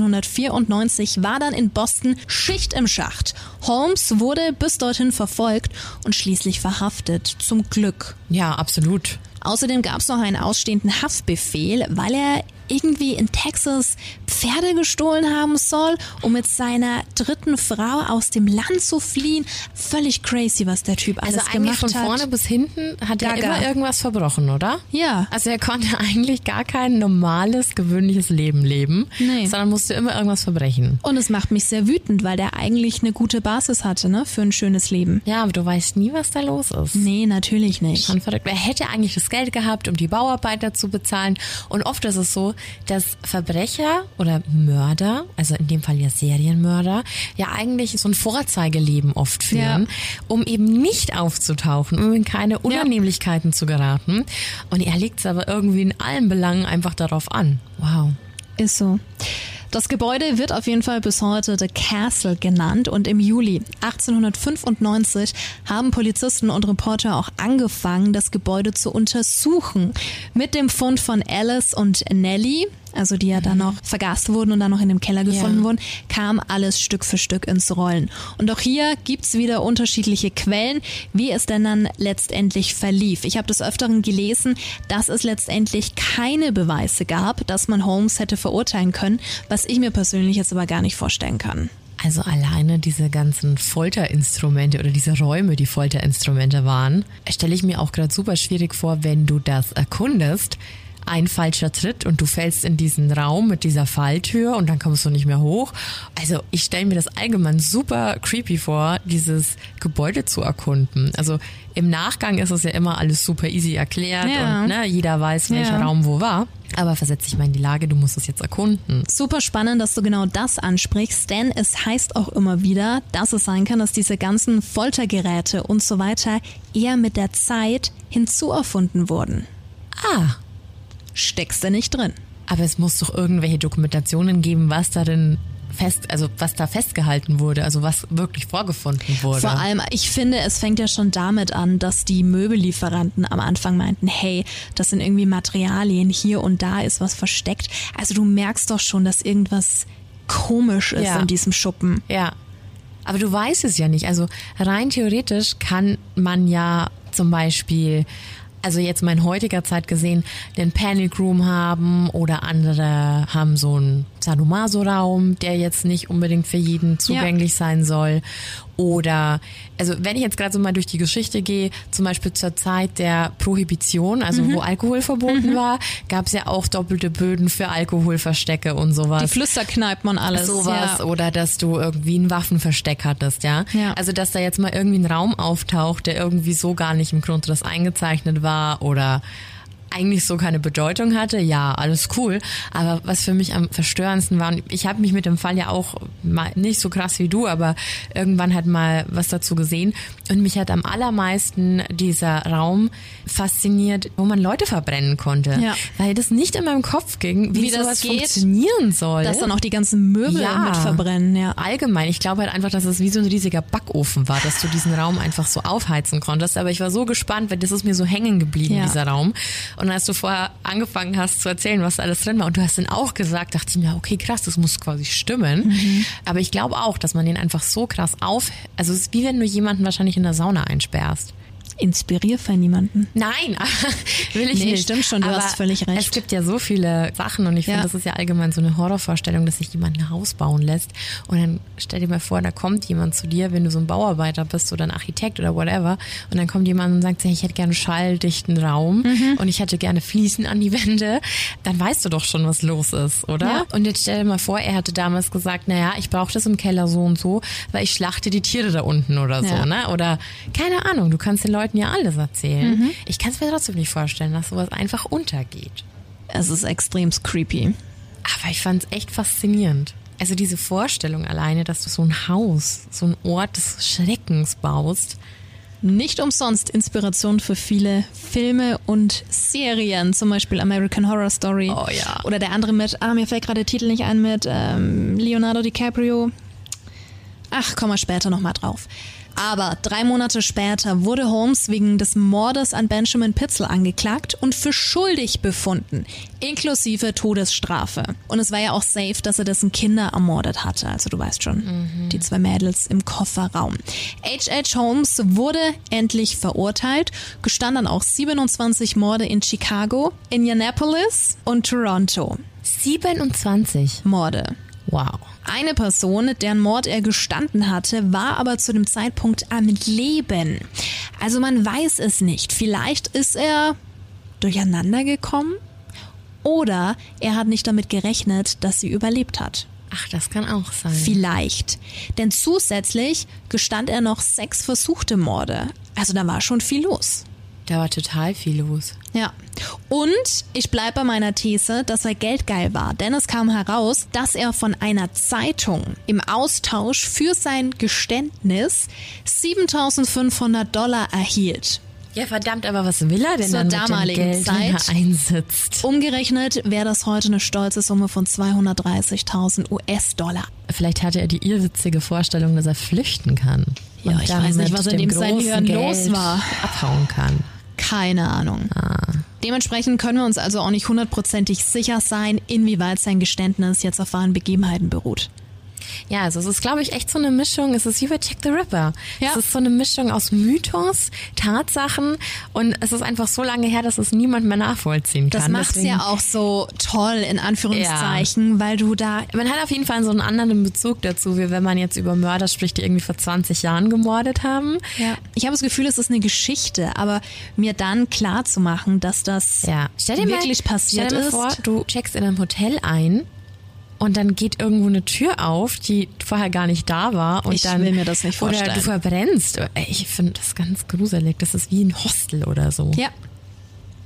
1894 war dann in Boston Schicht im Schacht. Holmes wurde bis dorthin verfolgt und schließlich verhaftet. Zum Glück. Ja, absolut. Außerdem gab es noch einen ausstehenden Haftbefehl, weil er irgendwie in Texas Pferde gestohlen haben soll, um mit seiner dritten Frau aus dem Land zu fliehen. Völlig crazy, was der Typ alles gemacht hat. Also eigentlich von vorne bis hinten hat er immer irgendwas verbrochen, oder? Ja. Also er konnte eigentlich gar kein normales, gewöhnliches Leben leben, sondern musste immer irgendwas verbrechen. Und es macht mich sehr wütend, weil der eigentlich eine gute Basis hatte, ne, für ein schönes Leben. Ja, aber du weißt nie, was da los ist. Nee, natürlich nicht. Schon verrückt. Er hätte eigentlich das Geld gehabt, um die Bauarbeiter zu bezahlen. Und oft ist es so, dass Verbrecher oder Mörder, also in dem Fall ja Serienmörder, ja eigentlich so ein Vorzeigeleben oft führen, um eben nicht aufzutauchen, um in keine Unannehmlichkeiten zu geraten. Und er legt es aber irgendwie in allen Belangen einfach darauf an. Wow. Ist so. Das Gebäude wird auf jeden Fall bis heute The Castle genannt und im Juli 1895 haben Polizisten und Reporter auch angefangen, das Gebäude zu untersuchen. Mit dem Fund von Alice und Nellie, also die ja dann noch vergast wurden und dann noch in dem Keller gefunden wurden, kam alles Stück für Stück ins Rollen. Und auch hier gibt's wieder unterschiedliche Quellen, wie es denn dann letztendlich verlief. Ich habe des Öfteren gelesen, dass es letztendlich keine Beweise gab, dass man Holmes hätte verurteilen können, was ich mir persönlich jetzt aber gar nicht vorstellen kann. Also alleine diese ganzen Folterinstrumente oder diese Räume, die Folterinstrumente waren, stelle ich mir auch gerade super schwierig vor, wenn du das erkundest. Ein falscher Tritt und du fällst in diesen Raum mit dieser Falltür und dann kommst du nicht mehr hoch. Also ich stelle mir das allgemein super creepy vor, dieses Gebäude zu erkunden. Also im Nachgang ist es ja immer alles super easy erklärt und jeder weiß, welcher Raum wo war. Aber versetz dich mal in die Lage, du musst es jetzt erkunden. Super spannend, dass du genau das ansprichst, denn es heißt auch immer wieder, dass es sein kann, dass diese ganzen Foltergeräte und so weiter eher mit der Zeit hinzuerfunden wurden. Ah, Steckst du nicht drin. aber es muss doch irgendwelche Dokumentationen geben, was da denn was da festgehalten wurde, also was wirklich vorgefunden wurde. Vor allem, ich finde, es fängt ja schon damit an, dass die Möbellieferanten am Anfang meinten, hey, das sind irgendwie Materialien, hier und da ist was versteckt. Also du merkst doch schon, dass irgendwas komisch ist in diesem Schuppen. Ja, aber du weißt es ja nicht. Also rein theoretisch kann man ja zum Beispiel, also jetzt mal in heutiger Zeit gesehen, den Panic Room haben oder andere haben so einen Sadomaso-Raum, der jetzt nicht unbedingt für jeden zugänglich sein soll. Oder, also wenn ich jetzt gerade so mal durch die Geschichte gehe, zum Beispiel zur Zeit der Prohibition, also wo Alkohol verboten war, gab es ja auch doppelte Böden für Alkoholverstecke und sowas. Die Flüsterkneipen und alles. Sowas, oder dass du irgendwie ein Waffenversteck hattest, ja? Also dass da jetzt mal irgendwie ein Raum auftaucht, der irgendwie so gar nicht im Grundriss eingezeichnet war oder eigentlich so keine Bedeutung hatte, ja, alles cool. Aber was für mich am verstörendsten war, und ich habe mich mit dem Fall ja auch mal nicht so krass wie du, aber irgendwann hat mal was dazu gesehen und mich hat am allermeisten dieser Raum fasziniert, wo man Leute verbrennen konnte. Ja. Weil das nicht in meinem Kopf ging, wie sowas funktionieren soll. Dass dann auch die ganzen Möbel mit verbrennen, ja. Allgemein, ich glaube halt einfach, dass es wie so ein riesiger Backofen war, dass du diesen Raum einfach so aufheizen konntest. Aber ich war so gespannt, weil das ist mir so hängen geblieben, dieser Raum. Und als du vorher angefangen hast zu erzählen, was da alles drin war und du hast dann auch gesagt, dachte ich mir, okay, krass, das muss quasi stimmen. Aber ich glaube auch, dass man den einfach so krass also es ist wie wenn du jemanden wahrscheinlich in der Sauna einsperrst. Inspirier für niemanden. Nein, will ich nicht. Nee, stimmt schon, du hast völlig recht. Es gibt ja so viele Sachen und ich finde, das ist ja allgemein so eine Horrorvorstellung, dass sich jemand ein Haus bauen lässt und dann stell dir mal vor, da kommt jemand zu dir, wenn du so ein Bauarbeiter bist oder ein Architekt oder whatever und dann kommt jemand und sagt, ich hätte gerne einen schalldichten Raum und ich hätte gerne Fliesen an die Wände, dann weißt du doch schon, was los ist, oder? Ja. Und jetzt stell dir mal vor, er hatte damals gesagt, naja, ich brauche das im Keller so und so, weil ich schlachte die Tiere da unten oder so, ne? Oder keine Ahnung, du kannst den Leuten ja alles erzählen. Ich kann es mir trotzdem nicht vorstellen, dass sowas einfach untergeht. Es ist extrem creepy. Aber ich fand es echt faszinierend. Also diese Vorstellung alleine, dass du so ein Haus, so ein Ort des Schreckens baust. Nicht umsonst Inspiration für viele Filme und Serien, zum Beispiel American Horror Story. Oh ja. Oder der andere mit, mir fällt gerade der Titel nicht ein, mit Leonardo DiCaprio. Ach, kommen wir später nochmal drauf. Aber 3 Monate später wurde Holmes wegen des Mordes an Benjamin Pitezel angeklagt und für schuldig befunden, inklusive Todesstrafe. Und es war ja auch safe, dass er dessen Kinder ermordet hatte. Also du weißt schon, die 2 Mädels im Kofferraum. H.H. Holmes wurde endlich verurteilt, gestand dann auch 27 Morde in Chicago, Indianapolis und Toronto. 27 Morde. Wow. Eine Person, deren Mord er gestanden hatte, war aber zu dem Zeitpunkt am Leben. Also man weiß es nicht. Vielleicht ist er durcheinander gekommen oder er hat nicht damit gerechnet, dass sie überlebt hat. Ach, das kann auch sein. Vielleicht. Denn zusätzlich gestand er noch 6 versuchte Morde. Also da war schon viel los. Da war total viel los. Ja. Und ich bleibe bei meiner These, dass er geldgeil war. Denn es kam heraus, dass er von einer Zeitung im Austausch für sein Geständnis $7.500 erhielt. Ja, verdammt, aber was will er denn zur dann damaligen mit dem Geld, Zeit, wenn er einsitzt? Umgerechnet wäre das heute eine stolze Summe von $230.000. Vielleicht hatte er die irrwitzige Vorstellung, dass er flüchten kann. Ja, ich weiß nicht, was in dem sein Hirn los war. Abhauen kann. Keine Ahnung. Dementsprechend können wir uns also auch nicht 100%ig sicher sein, inwieweit sein Geständnis jetzt auf wahren Begebenheiten beruht. Ja, also es ist, glaube ich, echt so eine Mischung. Es ist wie bei Jack the Ripper. Ja. Es ist so eine Mischung aus Mythos, Tatsachen und es ist einfach so lange her, dass es niemand mehr nachvollziehen kann. Das macht's ja auch so toll, in Anführungszeichen, weil du da... Man hat auf jeden Fall so einen anderen Bezug dazu, wie wenn man jetzt über Mörder spricht, die irgendwie vor 20 Jahren gemordet haben. Ja. Ich habe das Gefühl, es ist eine Geschichte, aber mir dann klar zu machen, dass das wirklich passiert ist. Stell dir mal vor, du checkst in einem Hotel ein und dann geht irgendwo eine Tür auf, die vorher gar nicht da war. Und ich will mir das nicht vorstellen. Oder du verbrennst. Ich finde das ganz gruselig. Das ist wie ein Hostel oder so. Ja.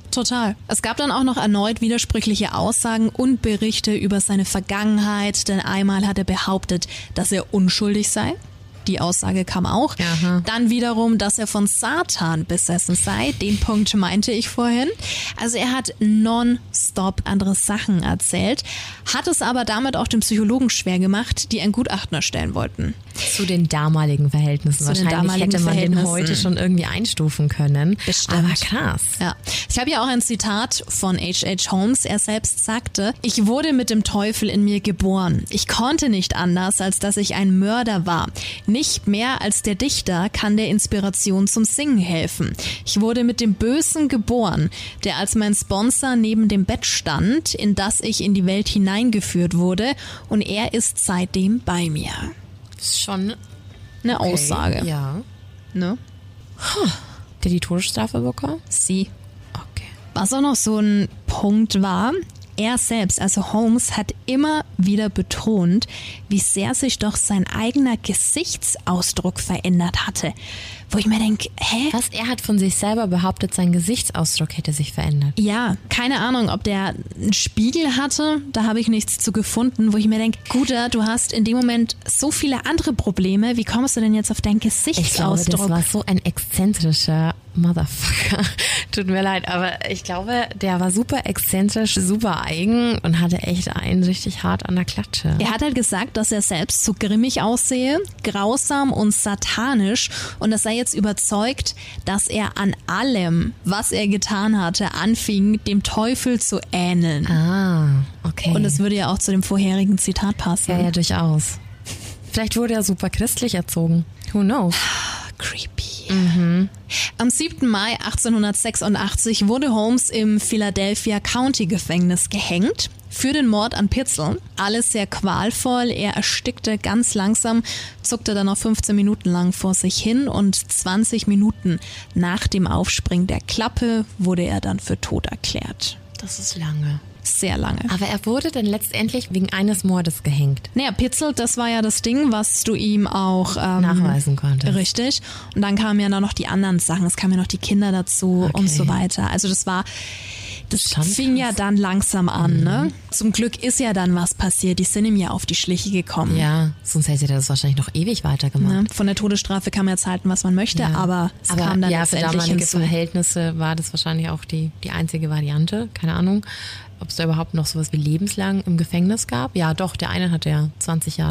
Total. Es gab dann auch noch erneut widersprüchliche Aussagen und Berichte über seine Vergangenheit, denn einmal hat er behauptet, dass er unschuldig sei. Die Aussage kam auch. Aha. Dann wiederum, dass er von Satan besessen sei. Den Punkt meinte ich vorhin. Also er hat nonstop andere Sachen erzählt, hat es aber damit auch den Psychologen schwer gemacht, die ein Gutachten erstellen wollten. Zu den damaligen Verhältnissen. Wahrscheinlich hätte man den heute schon irgendwie einstufen können. Bestimmt. Aber krass. Ja. Ich habe ja auch ein Zitat von H.H. Holmes. Er selbst sagte, ich wurde mit dem Teufel in mir geboren. Ich konnte nicht anders, als dass ich ein Mörder war. Nicht mehr als der Dichter kann der Inspiration zum Singen helfen. Ich wurde mit dem Bösen geboren, der als mein Sponsor neben dem Bett stand, in das ich in die Welt hineingeführt wurde, und er ist seitdem bei mir. Das ist schon eine Aussage. Ja. Ne? Der die Todesstrafe bekommen? Sie. Okay. Was auch noch so ein Punkt war, er selbst, also Holmes, hat immer wieder betont, wie sehr sich doch sein eigener Gesichtsausdruck verändert hatte. Wo ich mir denke, hä? Was? Er hat von sich selber behauptet, sein Gesichtsausdruck hätte sich verändert. Ja, keine Ahnung, ob der einen Spiegel hatte, da habe ich nichts zu gefunden, wo ich mir denke, Guter, du hast in dem Moment so viele andere Probleme, wie kommst du denn jetzt auf deinen Gesichtsausdruck? Ich glaube, das war so ein exzentrischer Motherfucker. Tut mir leid, aber ich glaube, der war super exzentrisch, super eigen und hatte echt einen richtig hart an der Klatsche. Er hat halt gesagt, dass er selbst so grimmig aussehe, grausam und satanisch, und dass er jetzt überzeugt, dass er an allem, was er getan hatte, anfing, dem Teufel zu ähneln. Ah, okay. Und es würde ja auch zu dem vorherigen Zitat passen. Ja, durchaus. Vielleicht wurde er super christlich erzogen. Who knows? Creepy. Am 7. Mai 1886 wurde Holmes im Philadelphia County Gefängnis gehängt für den Mord an Pitzel. Alles sehr qualvoll. Er erstickte ganz langsam, zuckte dann noch 15 Minuten lang vor sich hin, und 20 Minuten nach dem Aufspringen der Klappe wurde er dann für tot erklärt. Das ist lange. Sehr lange. Aber er wurde dann letztendlich wegen eines Mordes gehängt. Naja, Pitzel, das war ja das Ding, was du ihm auch nachweisen konntest. Richtig. Und dann kamen ja noch die anderen Sachen. Es kamen ja noch die Kinder dazu und so weiter. Also das fing ja dann langsam an. Ne? Zum Glück ist ja dann was passiert. Die sind ihm ja auf die Schliche gekommen. Ja, sonst hätte er das wahrscheinlich noch ewig weitergemacht. Ne? Von der Todesstrafe kann man jetzt halten, was man möchte, aber es kam dann ja, letztendlich für damalige hinzu. Verhältnisse war das wahrscheinlich auch die einzige Variante. Keine Ahnung, ob es da überhaupt noch sowas wie lebenslang im Gefängnis gab. Ja, doch, der eine hatte ja 20 Jahre,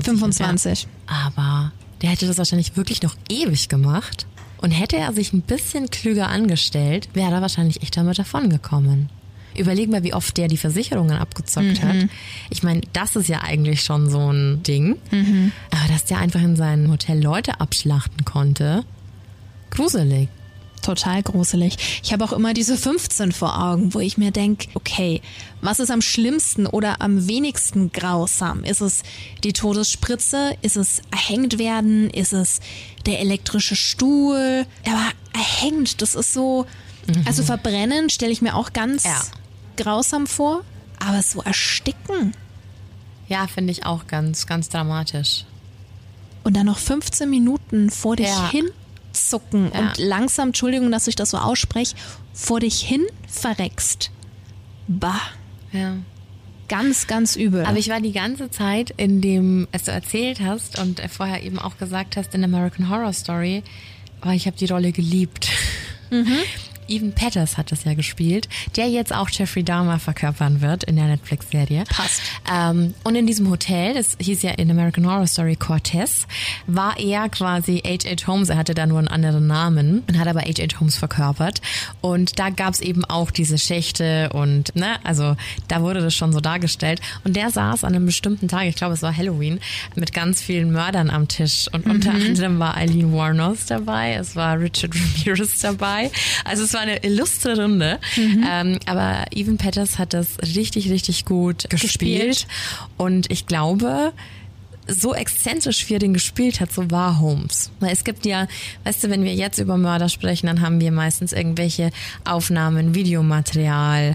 25. Ja. Aber der hätte das wahrscheinlich wirklich noch ewig gemacht. Und hätte er sich ein bisschen klüger angestellt, wäre er wahrscheinlich echt damit davon gekommen. Überleg mal, wie oft der die Versicherungen abgezockt hat. Ich meine, das ist ja eigentlich schon so ein Ding. Aber dass der einfach in seinem Hotel Leute abschlachten konnte, gruselig. Total gruselig. Ich habe auch immer diese 15 vor Augen, wo ich mir denke, okay, was ist am schlimmsten oder am wenigsten grausam? Ist es die Todesspritze? Ist es erhängt werden? Ist es der elektrische Stuhl? Aber erhängt, das ist so, also verbrennen stelle ich mir auch ganz grausam vor, aber so ersticken. Ja, finde ich auch ganz, ganz dramatisch. Und dann noch 15 Minuten vor dich hin zucken und langsam, Entschuldigung, dass ich das so ausspreche, vor dich hin verreckst. Bah. Ja. Ganz, ganz übel. Aber ich war die ganze Zeit in dem, als du erzählt hast und vorher eben auch gesagt hast in American Horror Story, ich habe die Rolle geliebt. Evan Peters hat das ja gespielt, der jetzt auch Jeffrey Dahmer verkörpern wird in der Netflix-Serie. Passt. Und in diesem Hotel, das hieß ja in American Horror Story Cortez, war er quasi H.H. Holmes. Er hatte da nur einen anderen Namen und hat aber H.H. Holmes verkörpert. Und da gab's eben auch diese Schächte und, also da wurde das schon so dargestellt. Und der saß an einem bestimmten Tag, ich glaube es war Halloween, mit ganz vielen Mördern am Tisch. Und unter anderem war Eileen Wuornos dabei, es war Richard Ramirez dabei. Also es war eine illustre Runde, aber Evan Peters hat das richtig, richtig gut gespielt. Und ich glaube, so exzentrisch wie er den gespielt hat, so war Holmes. Weil es gibt ja, weißt du, wenn wir jetzt über Mörder sprechen, dann haben wir meistens irgendwelche Aufnahmen, Videomaterial,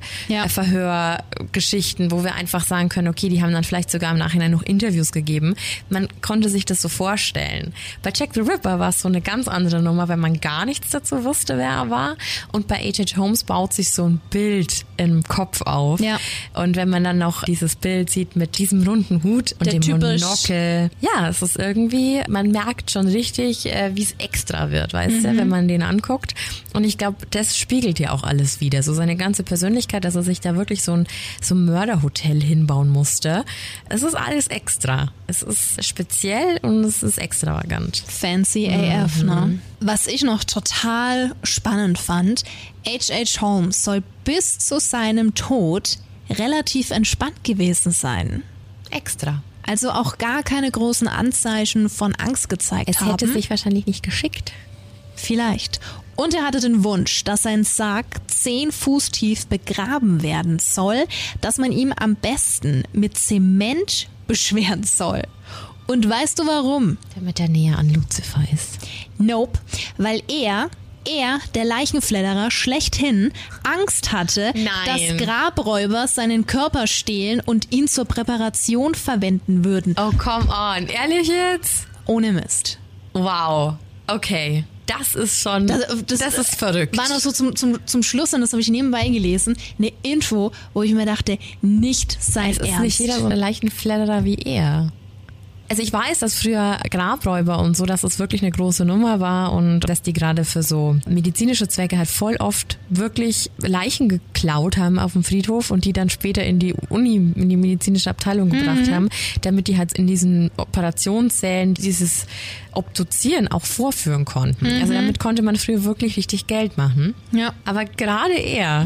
Verhörgeschichten, wo wir einfach sagen können, okay, die haben dann vielleicht sogar im Nachhinein noch Interviews gegeben. Man konnte sich das so vorstellen. Bei Jack the Ripper war es so eine ganz andere Nummer, weil man gar nichts dazu wusste, wer er war. Und bei H.H. Holmes baut sich so ein Bild im Kopf auf. Ja. Und wenn man dann noch dieses Bild sieht mit diesem runden Hut und dem Monokel. Ja, es ist irgendwie, man merkt schon richtig, wie es extra wird, weißt du, wenn man den anguckt. Und ich glaube, das spiegelt ja auch alles wieder. So seine ganze Persönlichkeit, dass er sich da wirklich so ein Mörderhotel hinbauen musste. Es ist alles extra. Es ist speziell und es ist extravagant. Fancy AF, ne? Was ich noch total spannend fand, H.H. Holmes soll bis zu seinem Tod relativ entspannt gewesen sein. Extra. Also auch gar keine großen Anzeichen von Angst gezeigt haben. Es hätte sich wahrscheinlich nicht geschickt. Vielleicht. Und er hatte den Wunsch, dass sein Sarg 10 Fuß tief begraben werden soll, dass man ihm am besten mit Zement beschweren soll. Und weißt du warum? Damit er näher an Lucifer ist. Nope, weil er, der Leichenfledderer schlechthin, Angst hatte, dass Grabräuber seinen Körper stehlen und ihn zur Präparation verwenden würden. Oh, come on. Ehrlich jetzt? Ohne Mist. Wow. Okay. Das ist schon, das ist verrückt. War noch so zum Schluss, und das habe ich nebenbei gelesen, eine Info, wo ich mir dachte, nicht sein Ernst. Es ist nicht jeder so ein Leichenfledderer wie er. Also ich weiß, dass früher Grabräuber und so, dass es wirklich eine große Nummer war und dass die gerade für so medizinische Zwecke halt voll oft wirklich Leichen geklaut haben auf dem Friedhof und die dann später in die medizinische Abteilung gebracht haben, damit die halt in diesen Operationssälen dieses Obduzieren auch vorführen konnten. Also damit konnte man früher wirklich richtig Geld machen. Ja. Aber gerade er,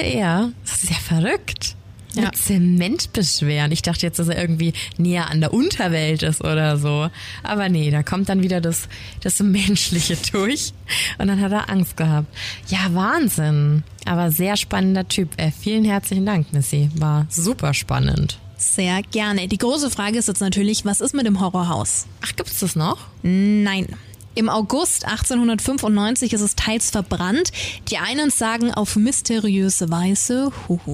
das ist ja verrückt. Mit Zement beschweren. Ich dachte jetzt, dass er irgendwie näher an der Unterwelt ist oder so. Aber nee, da kommt dann wieder das Menschliche durch. Und dann hat er Angst gehabt. Ja, Wahnsinn. Aber sehr spannender Typ. Vielen herzlichen Dank, Missy. War super spannend. Sehr gerne. Die große Frage ist jetzt natürlich, was ist mit dem Horrorhaus? Ach, gibt's das noch? Nein. Im August 1895 ist es teils verbrannt. Die einen sagen auf mysteriöse Weise.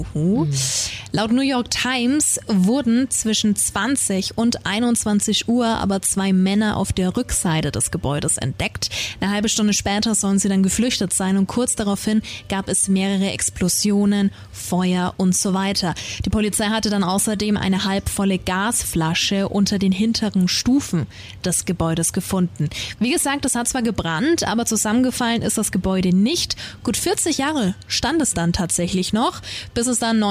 Laut New York Times wurden zwischen 20 und 21 Uhr aber 2 Männer auf der Rückseite des Gebäudes entdeckt. Eine halbe Stunde später sollen sie dann geflüchtet sein und kurz daraufhin gab es mehrere Explosionen, Feuer und so weiter. Die Polizei hatte dann außerdem eine halbvolle Gasflasche unter den hinteren Stufen des Gebäudes gefunden. Wie gesagt, das hat zwar gebrannt, aber zusammengefallen ist das Gebäude nicht. Gut 40 Jahre stand es dann tatsächlich noch, bis es dann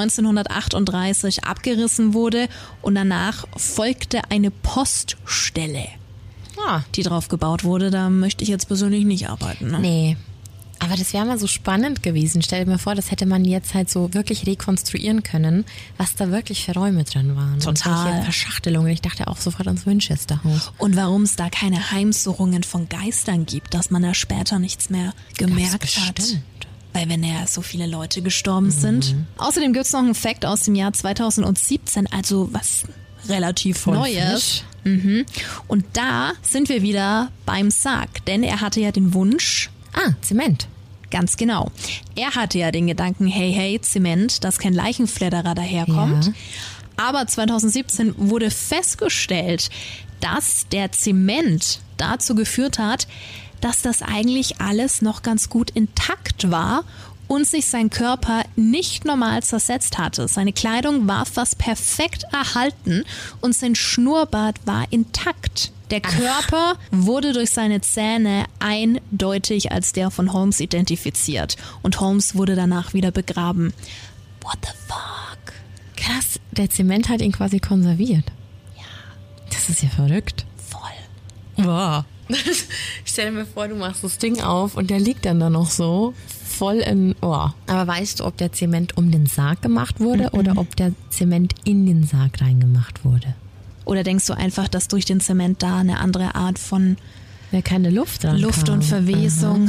1938 abgerissen wurde und danach folgte eine Poststelle, die drauf gebaut wurde. Da möchte ich jetzt persönlich nicht arbeiten. Ne? Nee. Aber das wäre mal so spannend gewesen. Stell dir mal vor, das hätte man jetzt halt so wirklich rekonstruieren können, was da wirklich für Räume drin waren. Total. Und welche Verschachtelungen. Ich dachte auch sofort ans Winchester-Haus. Und warum es da keine Heimsuchungen von Geistern gibt, dass man da später nichts mehr gemerkt hat. Weil wenn ja so viele Leute gestorben sind. Außerdem gibt es noch einen Fact aus dem Jahr 2017, also was relativ voll Neues. Und da sind wir wieder beim Sarg, denn er hatte ja den Wunsch... Zement. Ganz genau. Er hatte ja den Gedanken, hey, Zement, dass kein Leichenfledderer daherkommt. Ja. Aber 2017 wurde festgestellt, dass der Zement dazu geführt hat, dass das eigentlich alles noch ganz gut intakt war und sich sein Körper nicht normal zersetzt hatte. Seine Kleidung war fast perfekt erhalten und sein Schnurrbart war intakt. Der Körper wurde durch seine Zähne eindeutig als der von Holmes identifiziert. Und Holmes wurde danach wieder begraben. What the fuck? Krass, der Zement hat ihn quasi konserviert. Ja. Das ist ja verrückt. Voll. Boah. Stell dir mir vor, du machst das Ding auf und der liegt dann da noch so voll in Ohr. Aber weißt du, ob der Zement um den Sarg gemacht wurde oder ob der Zement in den Sarg reingemacht wurde? Oder denkst du einfach, dass durch den Zement da eine andere Art von keine Luft dran Luft kam. Und Verwesung?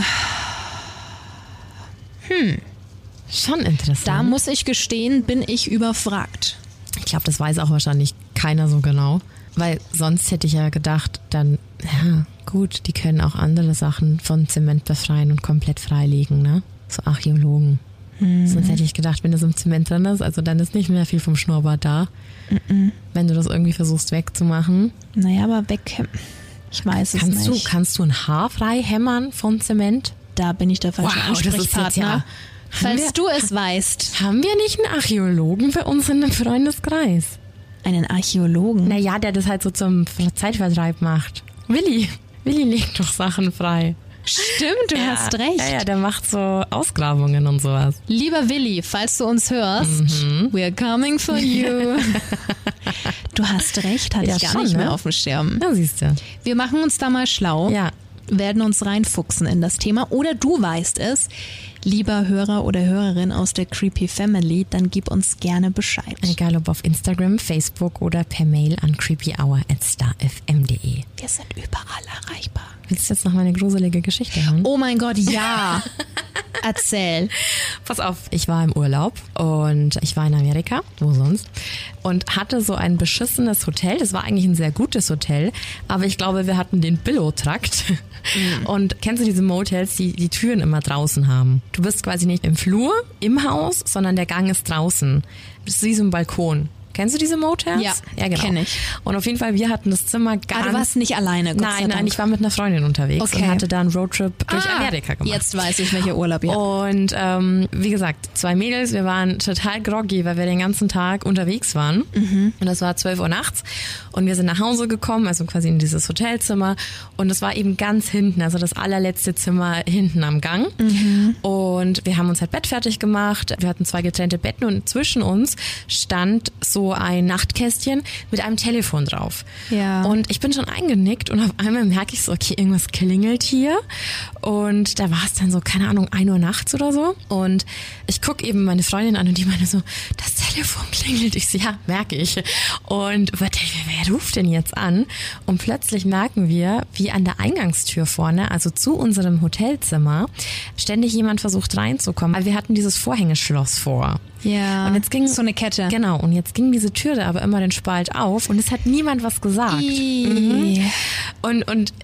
Schon interessant. Da muss ich gestehen, bin ich überfragt. Ich glaube, das weiß auch wahrscheinlich keiner so genau. Weil sonst hätte ich ja gedacht, dann, ja gut, die können auch andere Sachen von Zement befreien und komplett freilegen, ne? So Archäologen. Sonst hätte ich gedacht, wenn das im Zement drin ist, also dann ist nicht mehr viel vom Schnurrbart da. Wenn du das irgendwie versuchst wegzumachen. Naja, aber weg, ich weiß es nicht. Kannst du ein Haar frei hämmern von Zement? Da bin ich der falsche Ansprechpartner. Falls du es weißt. Haben wir nicht einen Archäologen bei uns in einem Freundeskreis? Einen Archäologen? Naja, der das halt so zum Zeitvertreib macht. Willi legt doch Sachen frei. Stimmt, du hast recht. Ja, der macht so Ausgrabungen und sowas. Lieber Willi, falls du uns hörst, we're coming for you. Du hast recht, hatte ich gar nicht mehr auf dem Schirm. Ja, siehst du. Wir machen uns da mal schlau. Ja. Werden uns reinfuchsen in das Thema. Oder du weißt es, lieber Hörer oder Hörerin aus der Creepy Family, dann gib uns gerne Bescheid. Egal ob auf Instagram, Facebook oder per Mail an creepyhour@starfm.de. Wir sind überall erreichbar. Willst du jetzt noch mal eine gruselige Geschichte hören? Oh mein Gott, ja. Erzähl. Pass auf, ich war im Urlaub und ich war in Amerika, wo sonst, und hatte so ein beschissenes Hotel. Das war eigentlich ein sehr gutes Hotel, aber ich glaube, wir hatten den Billo-Trakt. Und kennst du diese Motels, die die Türen immer draußen haben? Du bist quasi nicht im Flur, im Haus, sondern der Gang ist draußen. Das ist wie so ein Balkon. Kennst du diese Motels? Ja, genau. Kenne ich. Und auf jeden Fall, wir hatten das Zimmer ganz... du warst nicht alleine, Gott sei Dank. Nein, ich war mit einer Freundin unterwegs und hatte da einen Roadtrip durch Amerika gemacht. Jetzt weiß ich, welcher Urlaub, ja. Und wie gesagt, 2 Mädels, wir waren total groggy, weil wir den ganzen Tag unterwegs waren. Und das war 12 Uhr nachts und wir sind nach Hause gekommen, also quasi in dieses Hotelzimmer, und es war eben ganz hinten, also das allerletzte Zimmer hinten am Gang. Und wir haben uns halt Bett fertig gemacht, wir hatten 2 getrennte Betten und zwischen uns stand so ein Nachtkästchen mit einem Telefon drauf. Ja. Und ich bin schon eingenickt und auf einmal merke ich so, okay, irgendwas klingelt hier. Und da war es dann so, keine Ahnung, 1 Uhr nachts oder so. Und ich gucke eben meine Freundin an und die meine so, das Telefon klingelt. Ich so, ja, merke ich. Und wer ruft denn jetzt an? Und plötzlich merken wir, wie an der Eingangstür vorne, also zu unserem Hotelzimmer, ständig jemand versucht reinzukommen. Weil wir hatten dieses Vorhängeschloss vor. Ja, und jetzt ging so eine Kette. Genau, und jetzt ging diese Tür da aber immer den Spalt auf und es hat niemand was gesagt. Und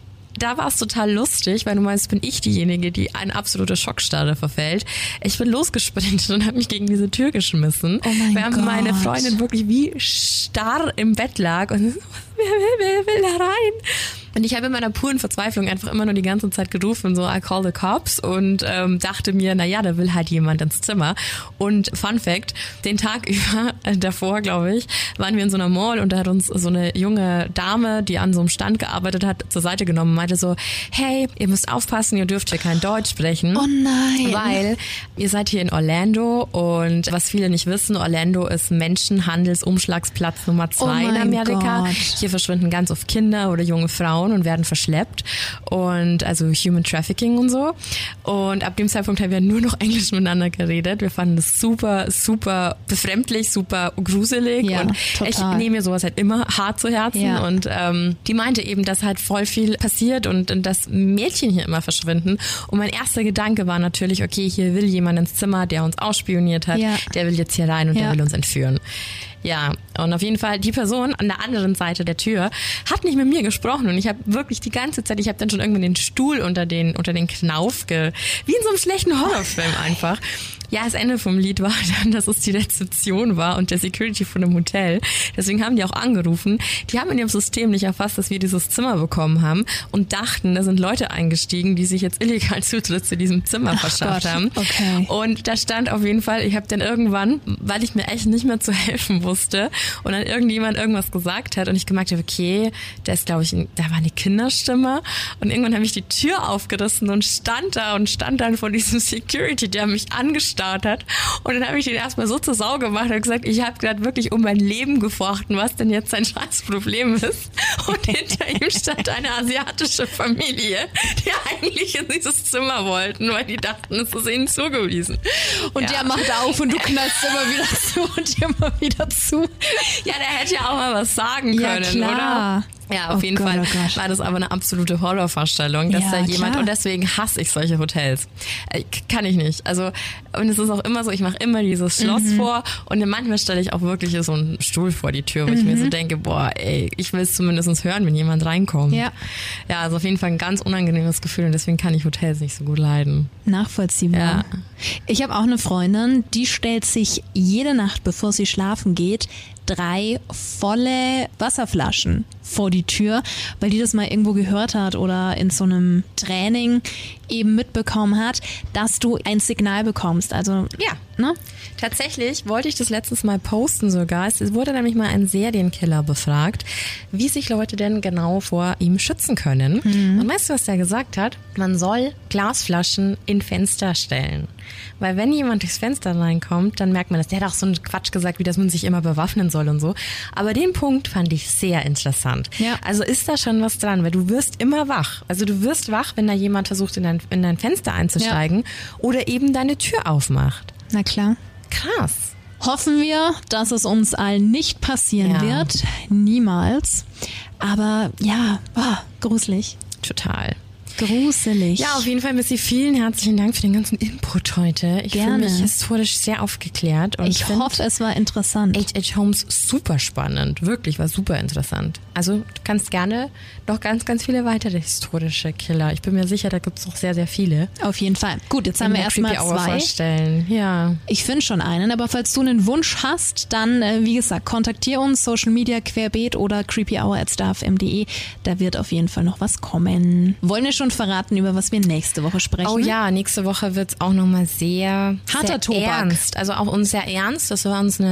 da war es total lustig, weil normalerweise bin ich diejenige, die eine absolute Schockstarre verfällt. Ich bin losgesprintet und habe mich gegen diese Tür geschmissen. Oh mein während Gott. meine Freundin wirklich wie starr im Bett lag und so, wer will da rein? Und ich habe in meiner puren Verzweiflung einfach immer nur die ganze Zeit gerufen, so I call the cops, und dachte mir, naja, da will halt jemand ins Zimmer. Und Fun Fact, den Tag über, davor, glaube ich, waren wir in so einer Mall und da hat uns so eine junge Dame, die an so einem Stand gearbeitet hat, zur Seite genommen und meinte so, hey, ihr müsst aufpassen, ihr dürft hier kein Deutsch sprechen. Oh nein. Weil ihr seid hier in Orlando und was viele nicht wissen, Orlando ist Menschenhandelsumschlagsplatz Nummer 2 in Amerika. Gott. Hier verschwinden ganz oft Kinder oder junge Frauen und werden verschleppt und also Human Trafficking und so. Und ab dem Zeitpunkt haben wir nur noch Englisch miteinander geredet. Wir fanden das super, super befremdlich, super gruselig, ja, und total. ich nehme mir sowas halt immer hart zu Herzen. Ja. Und die meinte eben, dass halt voll viel passiert und dass Mädchen hier immer verschwinden. Und mein erster Gedanke war natürlich, okay, hier will jemand ins Zimmer, der uns ausspioniert hat, Ja. der will jetzt hier rein und Ja. der will uns entführen. Ja, und auf jeden Fall die Person an der anderen Seite der Tür hat nicht mit mir gesprochen und ich habe wirklich die ganze Zeit, ich habe dann schon irgendwann den Stuhl unter den Knauf wie in so einem schlechten Horrorfilm einfach. Ja, das Ende vom Lied war dann, dass es die Rezeption war und der Security von dem Hotel. Deswegen haben die auch angerufen. Die haben in ihrem System nicht erfasst, dass wir dieses Zimmer bekommen haben und dachten, da sind Leute eingestiegen, die sich jetzt illegal Zutritt zu diesem Zimmer verschafft haben. Okay. Und da stand auf jeden Fall, ich habe dann irgendwann, weil ich mir echt nicht mehr zu helfen wusste und dann irgendjemand irgendwas gesagt hat und ich gemerkt habe, okay, da ist, glaube ich, da war eine Kinderstimme und irgendwann habe ich die Tür aufgerissen und stand dann vor diesem Security, der mich angestarrt hat, und dann habe ich den erstmal so zur Sau gemacht und gesagt, ich habe gerade wirklich um mein Leben gefochten, was denn jetzt sein Scheißproblem ist, und hinter ihm stand eine asiatische Familie, die eigentlich in dieses Zimmer wollten, weil die dachten, es ist ihnen zugewiesen. Und der macht auf und du knallst immer wieder zu und immer wieder zu. Ja, der hätte ja auch mal was sagen Ja, können, klar. oder? Ja, auf jeden Fall war das aber eine absolute Horrorvorstellung, dass da jemand, klar. Und deswegen hasse ich solche Hotels. Kann ich nicht. Also, und es ist auch immer so, ich mache immer dieses Schloss vor und manchmal stelle ich auch wirklich so einen Stuhl vor die Tür, wo ich mir so denke, boah, ey, ich will es zumindest hören, wenn jemand reinkommt. Ja, also auf jeden Fall ein ganz unangenehmes Gefühl und deswegen kann ich Hotels nicht so gut leiden. Nachvollziehbar. Ja. Ich habe auch eine Freundin, die stellt sich jede Nacht, bevor sie schlafen geht, 3 volle Wasserflaschen vor die Tür, weil die das mal irgendwo gehört hat oder in so einem Training eben mitbekommen hat, dass du ein Signal bekommst. Also ja, ne? Tatsächlich wollte ich das letztes Mal posten sogar. Es wurde nämlich mal ein Serienkiller befragt, wie sich Leute denn genau vor ihm schützen können. Und weißt du, was der gesagt hat? Man soll Glasflaschen in Fenster stellen. Weil wenn jemand durchs Fenster reinkommt, dann merkt man das. Der hat auch so einen Quatsch gesagt, wie dass man sich immer bewaffnen soll und so. Aber den Punkt fand ich sehr interessant. Ja. Also ist da schon was dran, weil du wirst immer wach. Also du wirst wach, wenn da jemand versucht, in dein Fenster einzusteigen oder eben deine Tür aufmacht. Na klar. Krass. Hoffen wir, dass es uns allen nicht passieren wird. Niemals. Aber ja, gruselig. Total. Gruselig. Ja, auf jeden Fall, Missy, vielen herzlichen Dank für den ganzen Input heute. Ich fühle mich historisch sehr aufgeklärt. Und ich hoffe, es war interessant. H.H. Holmes super spannend. Wirklich, war super interessant. Also du kannst gerne noch ganz, ganz viele weitere historische Killer. Ich bin mir sicher, da gibt es noch sehr, sehr viele. Auf jeden Fall. Gut, jetzt haben wir erstmal 2. Vorstellen. Ja. Ich finde schon einen, aber falls du einen Wunsch hast, dann, wie gesagt, kontaktier uns, Social Media querbeet oder creepyhour@starfm.de. Da wird auf jeden Fall noch was kommen. Wollen wir schon verraten, über was wir nächste Woche sprechen? Oh ja, nächste Woche wird es auch nochmal sehr harter Tobak. Ernst. Also auch uns sehr ernst. Das war uns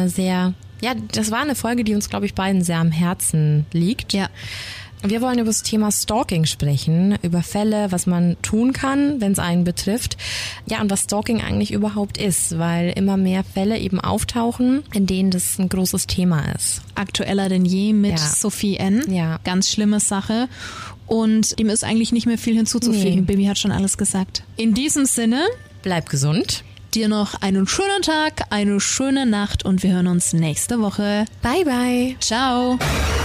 das war eine Folge, die uns, glaube ich, beiden sehr am Herzen liegt. Ja. Wir wollen über das Thema Stalking sprechen, über Fälle, was man tun kann, wenn es einen betrifft. Ja, und was Stalking eigentlich überhaupt ist, weil immer mehr Fälle eben auftauchen, in denen das ein großes Thema ist. Aktueller denn je mit Sophie N. Ja. Ganz schlimme Sache. Und dem ist eigentlich nicht mehr viel hinzuzufügen. Nee. Baby hat schon alles gesagt. In diesem Sinne, bleib gesund. Dir noch einen schönen Tag, eine schöne Nacht und wir hören uns nächste Woche. Bye, bye. Ciao.